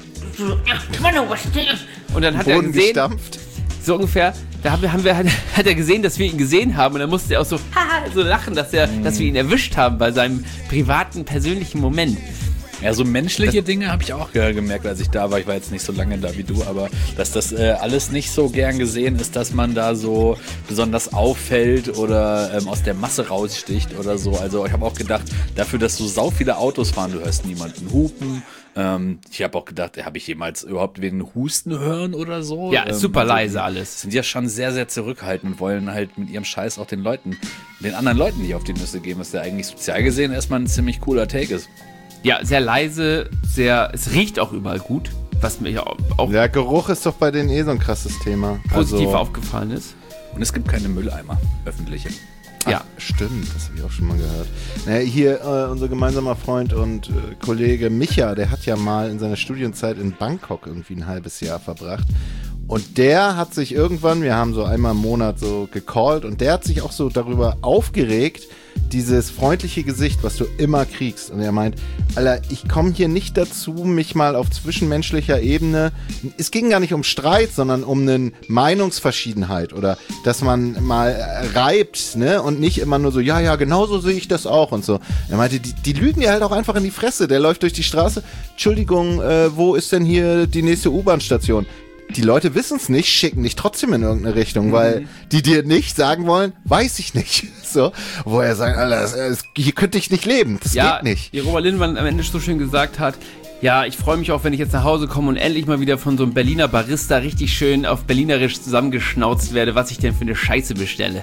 Mann, was denn? Und dann hat er Boden gesehen, gestampft. so ungefähr, hat er gesehen, dass wir ihn gesehen haben, und dann musste er auch so, so lachen, dass wir ihn erwischt haben bei seinem privaten, persönlichen Moment. Ja, so menschliche Dinge habe ich auch gemerkt, als ich da war. Ich war jetzt nicht so lange da wie du, aber dass das alles nicht so gern gesehen ist, dass man da so besonders auffällt oder aus der Masse raussticht oder so. Also ich habe auch gedacht, dafür, dass so sau viele Autos fahren, du hörst niemanden hupen. Ich habe auch gedacht, habe ich jemals überhaupt wen husten hören oder so? Ja, super also leise die alles. Sind ja schon sehr, sehr zurückhaltend und wollen halt mit ihrem Scheiß auch den anderen Leuten nicht auf die Nüsse gehen, was ja eigentlich sozial gesehen erstmal ein ziemlich cooler Take ist. Ja, sehr leise, es riecht auch überall gut, was mir auch Der Geruch ist doch bei denen so ein krasses Thema. positiv Also, aufgefallen ist. Und es gibt keine Mülleimer, öffentliche. Ja. Stimmt, das habe ich auch schon mal gehört. Naja, hier unser gemeinsamer Freund und Kollege Micha, der hat ja mal in seiner Studienzeit in Bangkok irgendwie ein halbes Jahr verbracht. Und der hat sich irgendwann, wir haben so einmal im Monat so gecallt, und der hat sich auch so darüber aufgeregt, dieses freundliche Gesicht, was du immer kriegst. Und er meint, Alter, ich komme hier nicht dazu, mich mal auf zwischenmenschlicher Ebene, es ging gar nicht um Streit, sondern um eine Meinungsverschiedenheit oder dass man mal reibt, ne, und nicht immer nur so, ja, genau so sehe ich das auch und so. Er meinte, die lügen dir halt auch einfach in die Fresse. Der läuft durch die Straße, Entschuldigung, wo ist denn hier die nächste U-Bahn-Station? Die Leute wissen es nicht, schicken dich trotzdem in irgendeine Richtung, weil die dir nicht sagen wollen, weiß ich nicht. So, wo er sagt, Alter, hier könnte ich nicht leben, das geht nicht. Wie Robert Lindmann am Ende so schön gesagt hat, ja, ich freue mich auch, wenn ich jetzt nach Hause komme und endlich mal wieder von so einem Berliner Barista richtig schön auf Berlinerisch zusammengeschnauzt werde, was ich denn für eine Scheiße bestelle.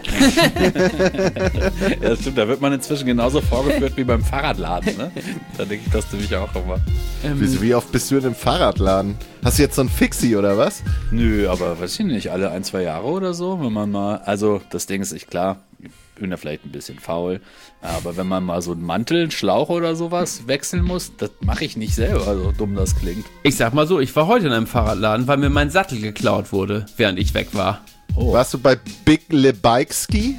Ja, das stimmt, da wird man inzwischen genauso vorgeführt wie beim Fahrradladen, ne? Da denke ich das nämlich auch immer. Wie oft bist du in einem Fahrradladen? Hast du jetzt so ein Fixie oder was? Nö, aber weiß ich nicht, alle 1-2 Jahre oder so, wenn man mal, also das Ding ist, klar, ich bin da vielleicht ein bisschen faul, aber wenn man mal so einen Mantel, einen Schlauch oder sowas wechseln muss, das mache ich nicht selber, so dumm das klingt. Ich sag mal so, ich war heute in einem Fahrradladen, weil mir mein Sattel geklaut wurde, während ich weg war. Warst du bei Big Lebowski?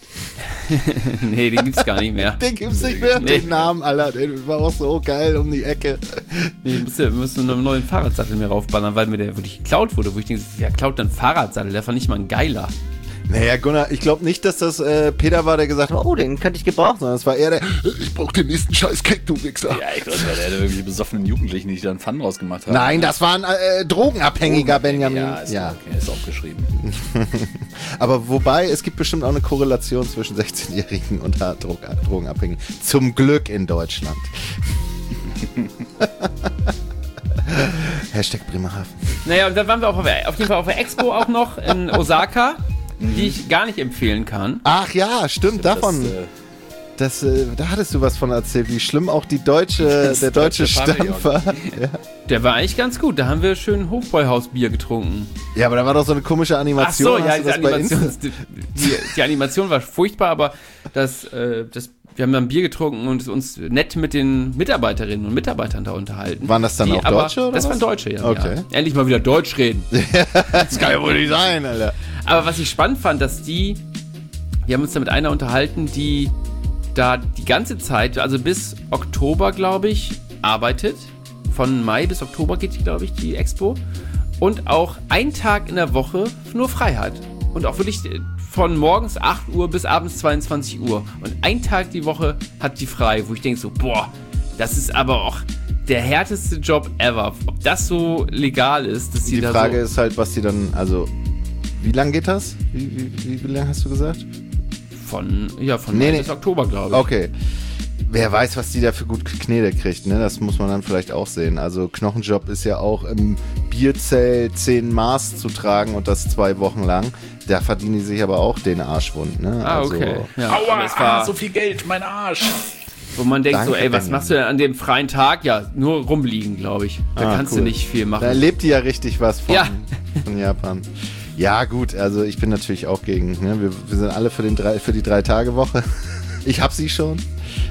Nee, den gibt's gar nicht mehr. Den gibt's nicht mehr, Nee. den Namen, Alter, der war auch so geil um die Ecke. Ich musste einen neuen Fahrradsattel mir raufballern, weil mir der wirklich geklaut wurde, wo ich denke, wer klaut dann Fahrradsattel? Der war nicht mal ein geiler. Naja, Gunnar, ich glaube nicht, dass das Peter war, der gesagt hat, oh, den könnte ich gebrauchen, sondern es war eher der, ich brauch den nächsten Scheiß-Kick, du Wichser. Ja, ich glaube, der hat irgendwelche besoffenen Jugendlichen, die da einen Fun draus gemacht haben. Nein, das war ein Drogenabhängiger, Benjamin. Ja, okay, ist aufgeschrieben. Aber wobei, es gibt bestimmt auch eine Korrelation zwischen 16-Jährigen und Drogenabhängigen. Zum Glück in Deutschland. Hashtag Bremerhaven. Naja, und dann waren wir auch auf jeden Fall auf der Expo auch noch in Osaka, die ich gar nicht empfehlen kann. Ach ja, stimmt, davon. Da hattest du was von erzählt, wie schlimm auch der deutsche Stand Pavillon. war. Ja. Der war eigentlich ganz gut, da haben wir schön Hofbräuhausbier getrunken. Ja, aber da war doch so eine komische Ach Animation. so, ja, Hast du das bei Insta? die Animation war furchtbar, aber das Wir haben dann Bier getrunken und uns nett mit den Mitarbeiterinnen und Mitarbeitern da unterhalten. Waren das dann auch Deutsche, oder Das was? waren Deutsche, ja. Okay. Ja. Endlich mal wieder Deutsch reden. Das kann ja wohl nicht sein, Alter. Aber was ich spannend fand, wir haben uns da mit einer unterhalten, die da die ganze Zeit, also bis Oktober, glaube ich, arbeitet. Von Mai bis Oktober geht, glaube ich, die Expo. Und auch einen Tag in der Woche nur frei hat. Und auch wirklich von morgens 8 Uhr bis abends 22 Uhr. Und einen Tag die Woche hat die frei, wo ich denke so, boah, das ist aber auch der härteste Job ever. Ob das so legal ist, dass Die da Frage so... ist halt, was die dann, also, wie lang geht das? Wie lang hast du gesagt? Von Mai bis Oktober, glaube ich. Okay. Wer weiß, was die da für gut Knete kriegt, ne? Das muss man dann vielleicht auch sehen. Also Knochenjob ist ja auch im Bierzelt 10 Maß zu tragen und das 2 Wochen lang. Da verdienen die sich aber auch den Arschwund, ne? Okay. Ja. Aua, Aber es war, so viel Geld, mein Arsch. wo man denkt Danke, so, ey, was Benny. machst du denn an dem freien Tag? Ja, nur rumliegen, glaube ich. Da kannst cool. du nicht viel machen. Da erlebt die ja richtig was von, Ja. von Japan. Ja, gut, also ich bin natürlich auch gegen, ne? Wir sind alle für die 3-Tage-Woche. Ich hab sie schon.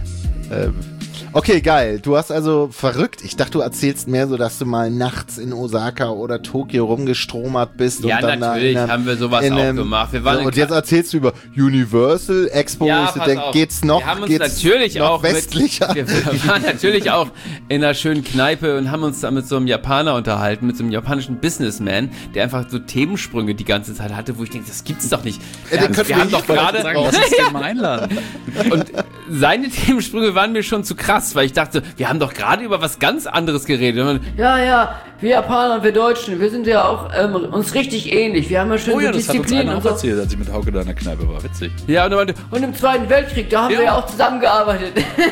Okay, geil. Du hast also verrückt. Ich dachte, du erzählst mehr so, dass du mal nachts in Osaka oder Tokio rumgestromert bist. Ja, und dann natürlich da haben wir sowas in auch einem- gemacht. Wir waren und jetzt erzählst du über Universal Expo. Ja, ich so pass denk, auf. geht's noch? Wir haben uns geht's natürlich noch auch westlicher? wir waren natürlich auch in einer schönen Kneipe und haben uns da mit so einem Japaner unterhalten, mit so einem japanischen Businessman, der einfach so Themensprünge die ganze Zeit hatte, wo ich denke, das gibt's doch nicht. den könnten wir wir haben doch hier gerade Sagen, lass uns den mal einladen. und seine Themensprünge waren mir schon zu krass, weil ich dachte, wir haben doch gerade über was ganz anderes geredet. Und Ja, wir Japaner und wir Deutschen, wir sind ja auch uns richtig ähnlich. Wir haben ja schön Oh ja, so das hat uns Disziplin einer und auch so. erzählt, als ich mit Hauke da in der Kneipe war. Witzig. ja, und er meinte, Und im Zweiten Weltkrieg, da haben Ja. wir ja auch zusammengearbeitet.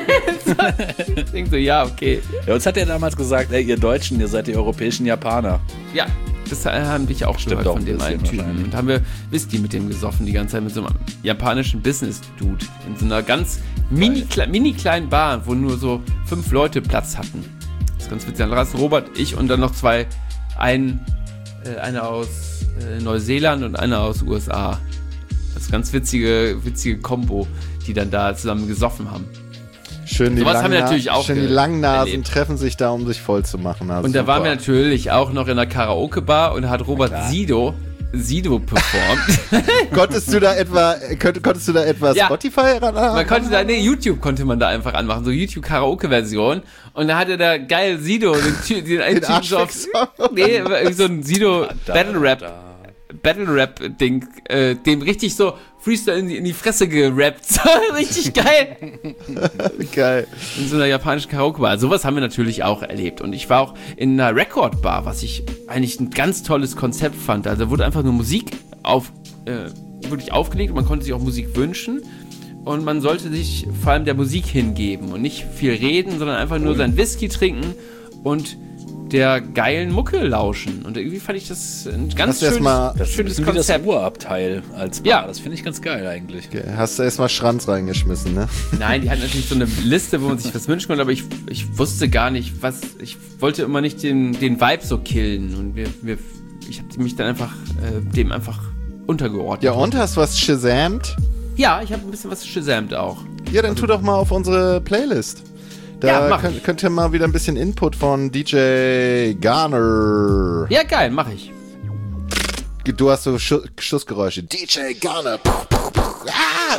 ich denk so, ja, okay. Ja, uns hat er damals gesagt, ey, ihr Deutschen, ihr seid die europäischen Japaner. Ja, das haben dich auch Stimmt gehört auch von ein dem bisschen einen Typen. wahrscheinlich. Und haben wir Whisky mit dem gesoffen die ganze Zeit, mit so einem japanischen Business-Dude. In so einer ganz mini kleinen Bar, wo nur so 5 Leute Platz hatten. Das ist ganz witzig. Dann saßen Robert, ich und dann noch einer aus Neuseeland und einer aus USA. Das ist ganz witzige Kombo, die dann da zusammen gesoffen haben. Schön, Sowas haben wir natürlich auch schön die Langnasen erlebt. treffen sich da, um sich voll zu machen. Also Und da waren wir super. natürlich auch noch in der Karaoke-Bar und da hat Robert Sido performt. Konntest du da etwa Ja. Spotify ran? Man konnte da, YouTube konnte man da einfach anmachen, so YouTube-Karaoke-Version. Und da hatte der geil Sido, den einen Typen so auf, Arschfick-Song. nee, irgendwie so ein Sido Battle-Rap-Ding, dem richtig so Freestyle in die Fresse gerappt. Richtig geil. Geil. In so einer japanischen Karaoke-Bar. Sowas haben wir natürlich auch erlebt. Und ich war auch in einer Record-Bar, was ich eigentlich ein ganz tolles Konzept fand. Also da wurde einfach nur Musik wirklich aufgelegt und man konnte sich auch Musik wünschen. Und man sollte sich vor allem der Musik hingeben und nicht viel reden, sondern einfach nur seinen Whisky trinken und der geilen Mucke lauschen. Und irgendwie fand ich das ein ganz Hast du erst mal- Das ist ein schönes bisschen wie das Konzept. Urabteil als Bar. Ja. Das finde ich ganz geil eigentlich. Hast du erstmal Schranz reingeschmissen, ne? Nein, die hatten natürlich so eine Liste, wo man sich was wünschen konnte, aber ich wusste gar nicht, was. Ich wollte immer nicht den Vibe so killen. Und ich habe mich dann einfach dem einfach untergeordnet. Ja, und hast was shazamt? Ja, ich habe ein bisschen was gesamt auch. Ja, dann tu doch mal auf unsere Playlist. Ja, Da mach könnt ihr mal wieder ein bisschen Input von DJ Garner. Ja, geil, mache ich. Du hast so Schussgeräusche. DJ Garner. Ah,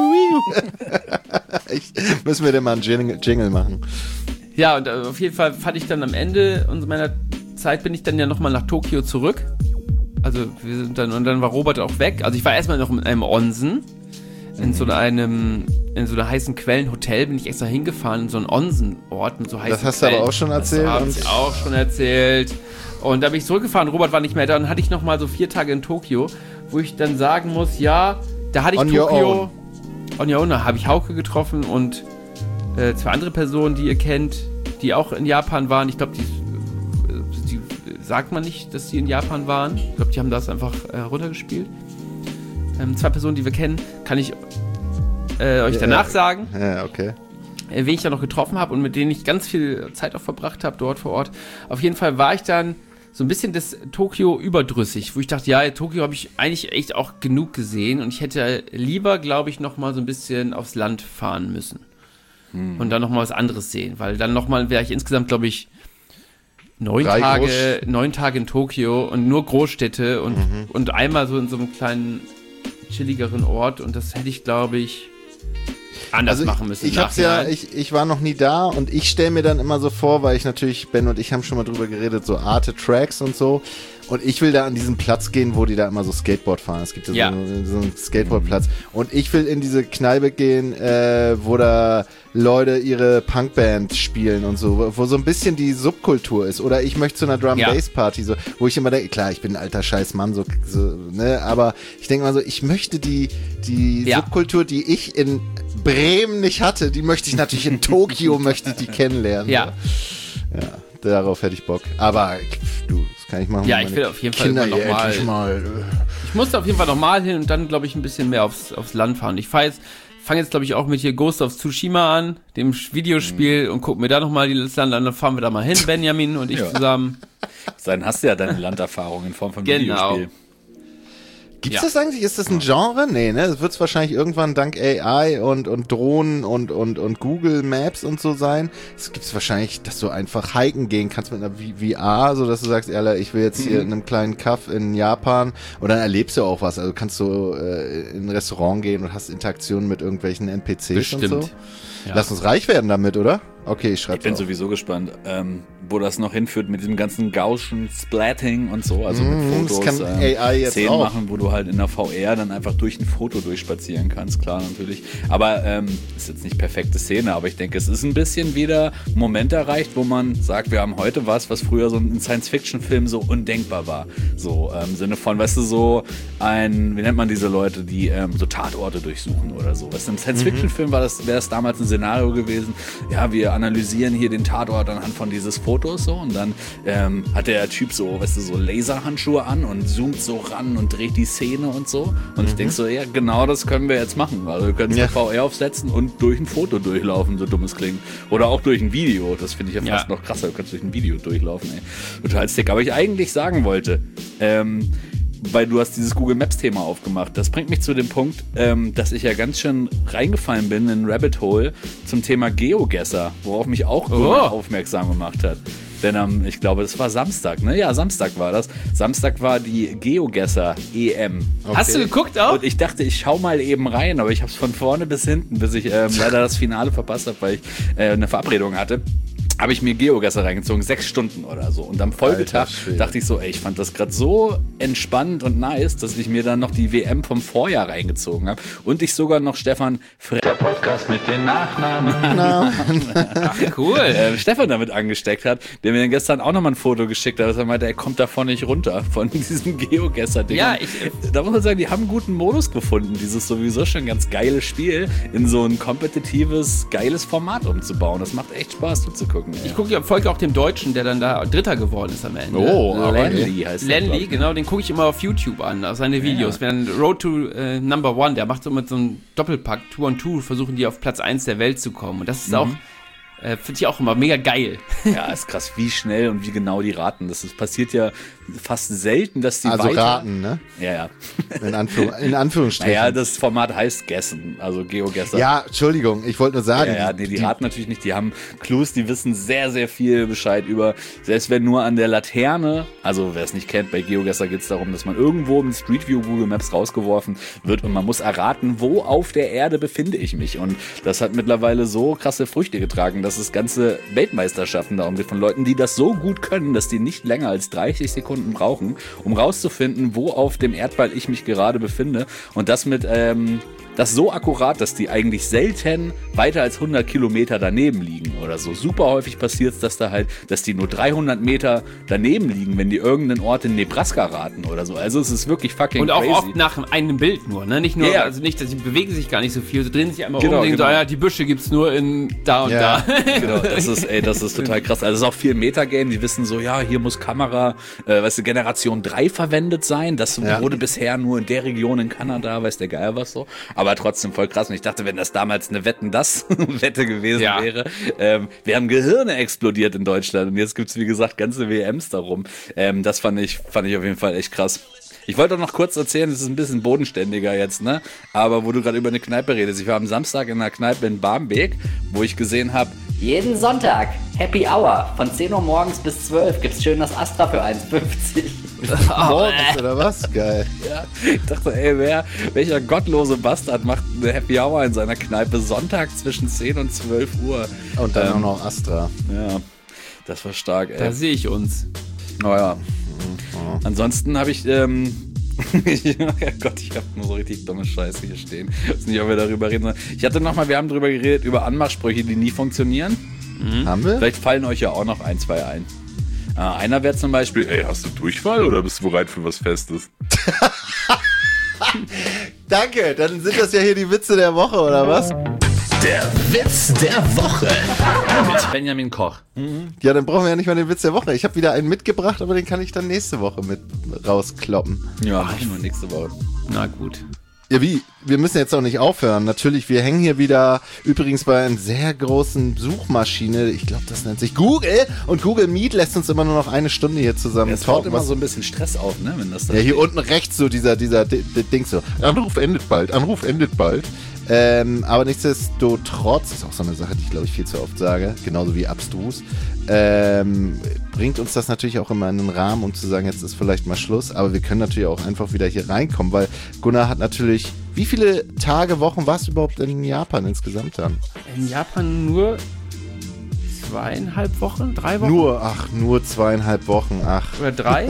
müssen wir denn mal einen Jingle machen. Ja, und auf jeden Fall fand ich dann am Ende meiner Zeit bin ich dann ja nochmal nach Tokio zurück. Also wir sind dann, und dann war Robert auch weg. Also ich war erstmal noch in einem Onsen. In so einer heißen Quellenhotel bin ich extra hingefahren, in so einen Onsenort mit so heißen Das hast du aber auch schon erzählt. Das habe ich auch schon erzählt. Und da bin ich zurückgefahren, Robert war nicht mehr da. Dann hatte ich nochmal so 4 Tage in Tokio, wo ich dann sagen muss, ja, da hatte ich On your Tokio. On your own. Da habe ich Hauke getroffen und 2 andere Personen, die ihr kennt, die auch in Japan waren. Ich glaube, die sagt man nicht, dass die in Japan waren. Ich glaube, die haben das einfach runtergespielt. 2 Personen, die wir kennen, kann ich euch danach sagen, Ja, okay. wen ich da noch getroffen habe und mit denen ich ganz viel Zeit auch verbracht habe dort vor Ort. Auf jeden Fall war ich dann so ein bisschen das Tokio überdrüssig, wo ich dachte, ja, Tokio habe ich eigentlich echt auch genug gesehen und ich hätte lieber, glaube ich, nochmal so ein bisschen aufs Land fahren müssen und dann nochmal was anderes sehen, weil dann nochmal wäre ich insgesamt, glaube ich, 9 Tage in Tokio und nur Großstädte und einmal so in so einem kleinen, chilligeren Ort und das hätte ich, glaube ich, anders machen müssen. Ich war noch nie da und ich stelle mir dann immer so vor, weil ich natürlich, Ben und ich haben schon mal drüber geredet, so Arte-Tracks und so. Und ich will da an diesen Platz gehen, wo die da immer so Skateboard fahren. Es gibt ja so einen Skateboardplatz. Und ich will in diese Kneipe gehen, wo da Leute ihre Punkband spielen und so, wo so ein bisschen die Subkultur ist. Oder ich möchte zu einer Drum-Bass-Party, so, wo ich immer denke, klar, ich bin ein alter Scheißmann, so, ne, aber ich denke mal so, ich möchte die Subkultur, die ich in Bremen nicht hatte, die möchte ich natürlich in Tokio, möchte ich die kennenlernen. Ja. So. Ja, darauf hätte ich Bock. Aber du, das kann ich machen. Ja, ich will auf jeden Fall nochmal. Ich musste auf jeden Fall nochmal hin und dann, glaube ich, ein bisschen mehr aufs Land fahren. Ich fange jetzt, glaube ich, auch mit hier Ghost of Tsushima an, dem Videospiel, und guck mir da nochmal das Land an, dann fahren wir da mal hin, Benjamin und ich zusammen. Dann hast du ja deine Landerfahrung in Form von Videospiel. Gibt's das eigentlich? Ist das ein Genre? Nee, ne? Das wird's wahrscheinlich irgendwann dank AI und Drohnen und Google Maps und so sein. Es gibt's wahrscheinlich, dass du einfach hiken gehen kannst mit einer VR, so dass du sagst, ich will jetzt hier in einem kleinen Kaff in Japan, und dann erlebst du auch was. Also kannst du in ein Restaurant gehen und hast Interaktionen mit irgendwelchen NPCs. Bestimmt. Und so. Ja. Lass uns reich werden damit, oder? Okay, ich schreibe. Ich bin sowieso gespannt, wo das noch hinführt mit diesem ganzen Gaußschen Splatting und so, also mit Fotos, das kann AI jetzt Szenen auch machen, wo du halt in der VR dann einfach durch ein Foto durchspazieren kannst, klar, natürlich. Aber ist jetzt nicht perfekte Szene, aber ich denke, es ist ein bisschen wieder ein Moment erreicht, wo man sagt, wir haben heute was früher so in Science-Fiction-Filmen so undenkbar war. So im Sinne von, weißt du, so wie nennt man diese Leute, die so Tatorte durchsuchen oder so. Weißt du, im Science-Fiction-Film wäre das damals ein Szenario gewesen, ja, wir analysieren hier den Tatort anhand von dieses Fotos so, und dann hat der Typ so, weißt du, so Laserhandschuhe an und zoomt so ran und dreht die Szene und so, und ich denke so, ja, genau das können wir jetzt machen, also wir können VR aufsetzen und durch ein Foto durchlaufen, so dumm es klingt, oder auch durch ein Video, das finde ich ja fast noch krasser, du kannst durch ein Video durchlaufen, ey, total sick. Aber ich eigentlich sagen wollte, weil du hast dieses Google Maps Thema aufgemacht. Das bringt mich zu dem Punkt, dass ich ja ganz schön reingefallen bin in Rabbit Hole zum Thema Geogesser, worauf mich auch aufmerksam gemacht hat. Denn ich glaube, das war Samstag, ne? Ja, Samstag war das. Samstag war die Geogesser EM. Okay. Hast du geguckt auch? Und ich dachte, ich schau mal eben rein, aber ich habe es von vorne bis hinten, bis ich leider das Finale verpasst habe, weil ich eine Verabredung hatte. Habe ich mir Geogesser reingezogen, 6 Stunden oder so. Und am Folgetag dachte ich so, ich fand das gerade so entspannend und nice, dass ich mir dann noch die WM vom Vorjahr reingezogen habe. Und ich sogar noch Stefan der Podcast mit den Nachnamen. Ach, cool. Stefan damit angesteckt hat, der mir dann gestern auch nochmal ein Foto geschickt hat, dass er meinte, er kommt davon nicht runter, von diesem Geogesser-Ding. Ja, da muss man sagen, die haben einen guten Modus gefunden, dieses sowieso schon ganz geile Spiel in so ein kompetitives, geiles Format umzubauen. Das macht echt Spaß, zuzugucken. Ich folge auch dem Deutschen, der dann da Dritter geworden ist am Ende. Oh, Lenly heißt der. Lenly, genau, den gucke ich immer auf YouTube an, auf seine Videos. Ja. Wenn Road to Number One, der macht so mit so einem Doppelpack, 2-on-2, versuchen die auf Platz 1 der Welt zu kommen. Und das ist auch, finde ich auch immer mega geil. Ja, ist krass, wie schnell und wie genau die raten. Das passiert ja fast selten, dass die also raten, ne? Ja. In Anführungsstrichen. Naja, das Format heißt Guessen, also Geogesser. Ja, Entschuldigung, ich wollte nur sagen. Ja, die raten natürlich nicht, die haben Clues, die wissen sehr, sehr viel Bescheid über, selbst wenn nur an der Laterne, also wer es nicht kennt, bei Geogesser geht es darum, dass man irgendwo im Street View Google Maps rausgeworfen wird und man muss erraten, wo auf der Erde befinde ich mich. Und das hat mittlerweile so krasse Früchte getragen, dass es ganze Weltmeisterschaften darum geht von Leuten, die das so gut können, dass die nicht länger als 30 Sekunden brauchen, um rauszufinden, wo auf dem Erdball ich mich gerade befinde. Und das mit das so akkurat, dass die eigentlich selten weiter als 100 Kilometer daneben liegen oder so. Super häufig passiert es, dass die nur 300 Meter daneben liegen, wenn die irgendeinen Ort in Nebraska raten oder so. Also es ist wirklich fucking crazy. Und auch oft nach einem Bild nur, ne? Nicht nur, also nicht, dass sie bewegen sich gar nicht so viel, sie drehen sich einmal um und denken so, ja, die Büsche gibt's nur in da und da. Genau, das ist total krass. Also es ist auch viel Metagame, die wissen so, ja, hier muss Kamera, Generation 3 verwendet sein. Das wurde bisher nur in der Region in Kanada, weiß der Geier was so. aber trotzdem voll krass. Und ich dachte, wenn das damals eine Wetten-das-Wette gewesen wäre, wären Gehirne explodiert in Deutschland. Und jetzt gibt's wie gesagt, ganze WMs darum. Das fand ich auf jeden Fall echt krass. Ich wollte auch noch kurz erzählen, das ist ein bisschen bodenständiger jetzt, ne? Aber wo du gerade über eine Kneipe redest. Ich war am Samstag in einer Kneipe in Barmbek, wo ich gesehen habe, jeden Sonntag Happy Hour von 10 Uhr morgens bis 12 gibt's schön das Astra für 1,50. Morgens oder was? Geil. Ja, ich dachte, ey, welcher gottlose Bastard macht eine Happy Hour in seiner Kneipe Sonntag zwischen 10 und 12 Uhr? Und dann auch noch Astra. Ja, das war stark, ey. Da sehe ich uns. Naja. Ansonsten habe ich, oh Gott, ich habe nur so richtig dumme Scheiße hier stehen. Ich weiß nicht, ob wir darüber reden. Wir haben drüber geredet, über Anmachsprüche, die nie funktionieren. Haben wir? Vielleicht fallen euch ja auch noch ein, zwei ein. Einer wäre zum Beispiel, ey, hast du Durchfall oder bist du bereit für was Festes? Danke, dann sind das ja hier die Witze der Woche, oder was? Der Witz der Woche. Mit Benjamin Koch. Ja, dann brauchen wir ja nicht mal den Witz der Woche. Ich habe wieder einen mitgebracht, aber den kann ich dann nächste Woche mit rauskloppen. Ja, mach ich nur nächste Woche. Na gut. Ja, wie? Wir müssen jetzt auch nicht aufhören. Natürlich, wir hängen hier wieder übrigens bei einer sehr großen Suchmaschine. Ich glaube, das nennt sich Google. Und Google Meet lässt uns immer nur noch eine Stunde hier zusammen Es baut talken. immer so ein bisschen Stress auf, ne? Wenn das da Ja, hier steht. unten rechts so dieser Ding so. Anruf endet bald. Aber nichtsdestotrotz, ist auch so eine Sache, die ich glaube ich viel zu oft sage, genauso wie abstrus, bringt uns das natürlich auch immer in den Rahmen, um zu sagen, jetzt ist vielleicht mal Schluss, aber wir können natürlich auch einfach wieder hier reinkommen, weil Gunnar hat natürlich, wie viele Tage, Wochen warst du überhaupt in Japan insgesamt dann? In Japan nur 2,5 Wochen? 3 Wochen? Nur 2,5 Wochen, Oder 3?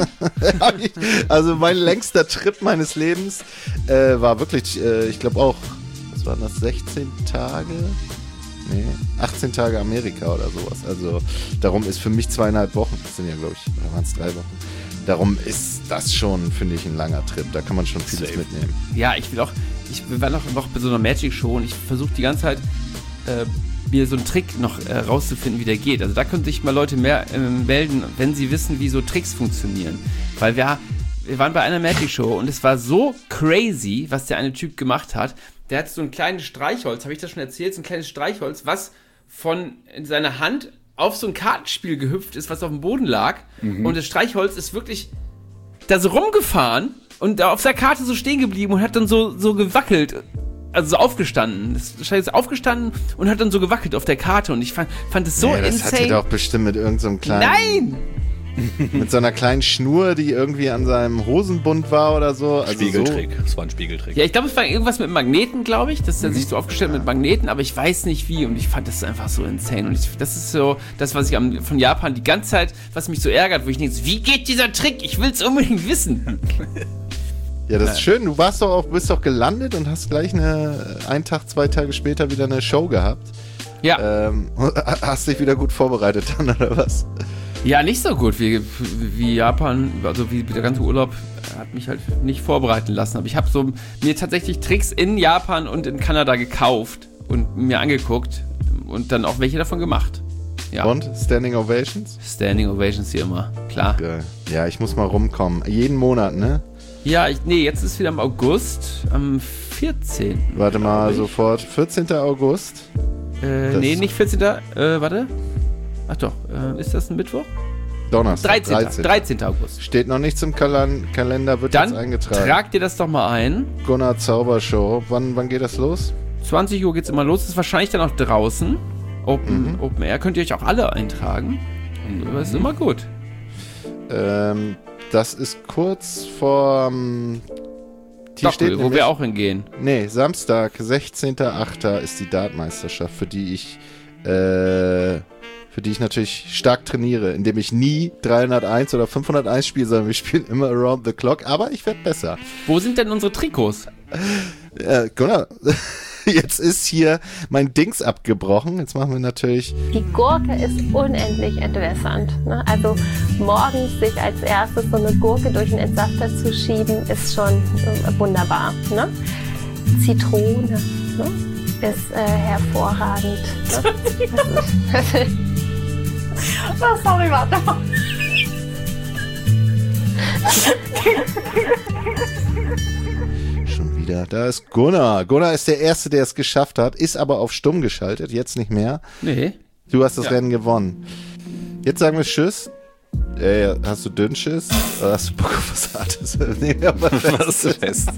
Also mein längster Trip meines Lebens war wirklich, ich glaube auch, was waren das, 16 Tage? Nee, 18 Tage Amerika oder sowas. Also darum ist für mich 2,5 Wochen, das sind ja glaube ich, oder waren es 3 Wochen. Darum ist das schon, finde ich, ein langer Trip. Da kann man schon vieles mitnehmen. Ja, ich war noch bei so einer Magic-Show und ich versuche die ganze Zeit, mir so einen Trick noch rauszufinden, wie der geht. Also da können sich mal Leute mehr melden, wenn sie wissen, wie so Tricks funktionieren. Weil wir waren bei einer Magic-Show und es war so crazy, was der eine Typ gemacht hat. Der hat so ein kleines Streichholz, habe ich das schon erzählt, so ein kleines Streichholz, was von in seiner Hand auf so ein Kartenspiel gehüpft ist, was auf dem Boden lag. Und das Streichholz ist wirklich da so rumgefahren und da auf der Karte so stehen geblieben und hat dann so gewackelt. Also so aufgestanden. Das Streichholz ist aufgestanden und hat dann so gewackelt auf der Karte. Und ich fand es so das insane. hat er doch bestimmt mit irgendeinem so kleinen... Nein! Mit so einer kleinen Schnur, die irgendwie an seinem Hosenbund war oder so. Also Spiegeltrick. Das war ein Spiegeltrick. Ja, ich glaube, es war irgendwas mit Magneten, glaube ich. Das hat sich so aufgestellt mit Magneten, aber ich weiß nicht wie. Und ich fand das einfach so insane. Und das ist so das, was ich von Japan die ganze Zeit, was mich so ärgert, wo ich denke, wie geht dieser Trick? Ich will es unbedingt wissen. Ja, das ist schön. Du bist doch gelandet und hast gleich einen Tag, 2 Tage später wieder eine Show gehabt. Ja. Hast dich wieder gut vorbereitet dann, oder was? Ja, nicht so gut wie Japan, also wie der ganze Urlaub hat mich halt nicht vorbereiten lassen. Aber ich habe so mir tatsächlich Tricks in Japan und in Kanada gekauft und mir angeguckt und dann auch welche davon gemacht. Ja. Und? Standing Ovations? Standing Ovations hier immer, klar. Geil. Ja, ich muss mal rumkommen. Jeden Monat, ne? Ja, jetzt ist wieder im August, am 14. Warte mal, sofort. 14. August? Nee, nicht 14. Warte. Ach doch, ist das ein Mittwoch? Donnerstag. 13. August. Steht noch nichts im Kalender, wird Dann jetzt eingetragen. trag dir das doch mal ein. Gunnar Zaubershow. Wann geht das los? 20 Uhr geht's immer los. Das ist wahrscheinlich dann auch draußen. Open Air. Könnt ihr euch auch alle eintragen. Das ist immer gut. Das ist kurz vor... Doppel, wo wir auch hingehen. Nee, Samstag, 16.08. ist die Dartmeisterschaft, für die ich natürlich stark trainiere, indem ich nie 301 oder 501 spiele, sondern wir spielen immer around the clock, aber ich werde besser. Wo sind denn unsere Trikots? Gunnar, jetzt ist hier mein Dings abgebrochen. Jetzt machen wir natürlich... Die Gurke ist unendlich entwässernd. Ne? Also morgens sich als erstes so eine Gurke durch den Entsafter zu schieben, ist schon wunderbar. Ne? Zitrone ne? ist hervorragend. Ne? Oh, sorry, warte mal. Schon wieder. Da ist Gunnar. Gunnar ist der Erste, der es geschafft hat, ist aber auf stumm geschaltet, jetzt nicht mehr. Nee. Du hast das Rennen gewonnen. Jetzt sagen wir Tschüss. Hast du Dünnschiss? Oder hast du Bock auf was Hartes? Nee, aber Was Festes.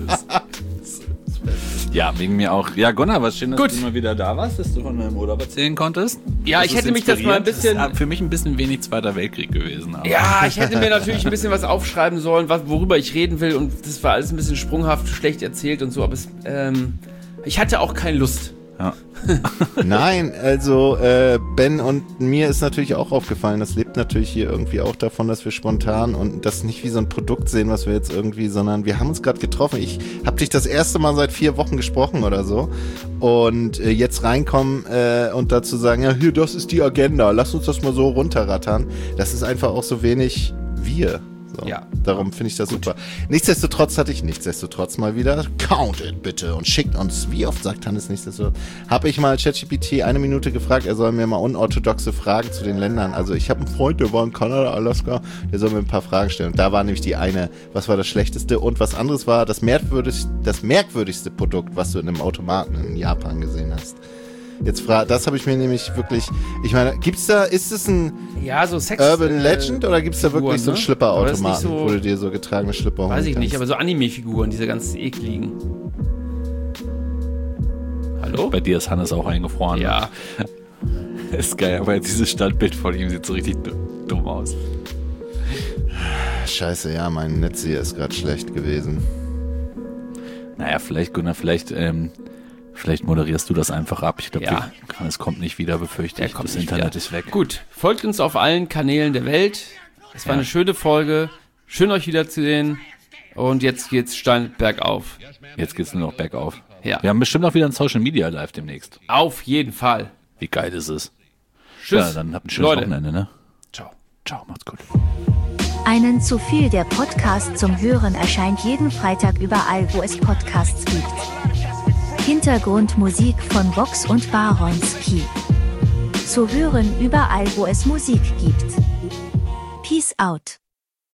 Ja, wegen mir auch. Ja, Gunnar, was schön, dass du mal wieder da warst, dass du von deinem Urlaub erzählen konntest. Ja, ich hätte mich das mal ein bisschen... Das ist für mich ein bisschen wenig Zweiter Weltkrieg gewesen. Aber. Ja, ich hätte mir natürlich ein bisschen was aufschreiben sollen, worüber ich reden will. Und das war alles ein bisschen sprunghaft, schlecht erzählt und so. Aber ich hatte auch keine Lust. Ja. Nein, also Ben und mir ist natürlich auch aufgefallen, das lebt natürlich hier irgendwie auch davon, dass wir spontan und das nicht wie so ein Produkt sehen, was wir jetzt irgendwie, sondern wir haben uns gerade getroffen. Ich habe dich das erste Mal seit 4 Wochen gesprochen oder so und jetzt reinkommen und dazu sagen, ja hier, das ist die Agenda, lass uns das mal so runterrattern. Das ist einfach auch so wenig wir. So. Ja. Darum finde ich das super. Nichtsdestotrotz hatte ich mal wieder Count it bitte und schickt uns, wie oft sagt Hannes nichtsdestotrotz, habe ich mal ChatGPT 1 Minute gefragt, er soll mir mal unorthodoxe Fragen zu den Ländern, also ich habe einen Freund, der war in Kanada, Alaska, der soll mir ein paar Fragen stellen und da war nämlich die eine, was war das Schlechteste und was anderes war das merkwürdigste Produkt, was du in einem Automaten in Japan gesehen hast. Jetzt das habe ich mir nämlich wirklich, ich meine, ist es ein so Sex, Urban Legend oder gibt es da wirklich so einen Schlipperautomaten, so, wo du dir so getragene Schlipper holen weiß ich kannst? nicht, aber so Anime-Figuren, diese ganz ekligen. Hallo? Bei dir ist Hannes auch eingefroren. Ja. Ist geil, aber dieses Standbild von ihm sieht so richtig dumm aus. Scheiße, ja, mein Netz hier ist gerade schlecht gewesen. Naja, vielleicht, Gunnar, vielleicht moderierst du das einfach ab. Ich glaube, es kommt nicht wieder, befürchte ich. Das Internet ist weg. Gut, folgt uns auf allen Kanälen der Welt. Es war eine schöne Folge. Schön, euch wiederzusehen. Und jetzt geht's steil bergauf. Jetzt geht's nur noch bergauf. Ja. Wir haben bestimmt auch wieder ein Social Media Live demnächst. Auf jeden Fall. Wie geil ist es? Tschüss. Ja, dann habt ein schönes Wochenende, ne? Ciao. Ciao, macht's gut. Einen zu viel, der Podcast zum Hören erscheint jeden Freitag überall, wo es Podcasts gibt. Hintergrundmusik von Vox und Baronski. Zu hören überall, wo es Musik gibt. Peace out.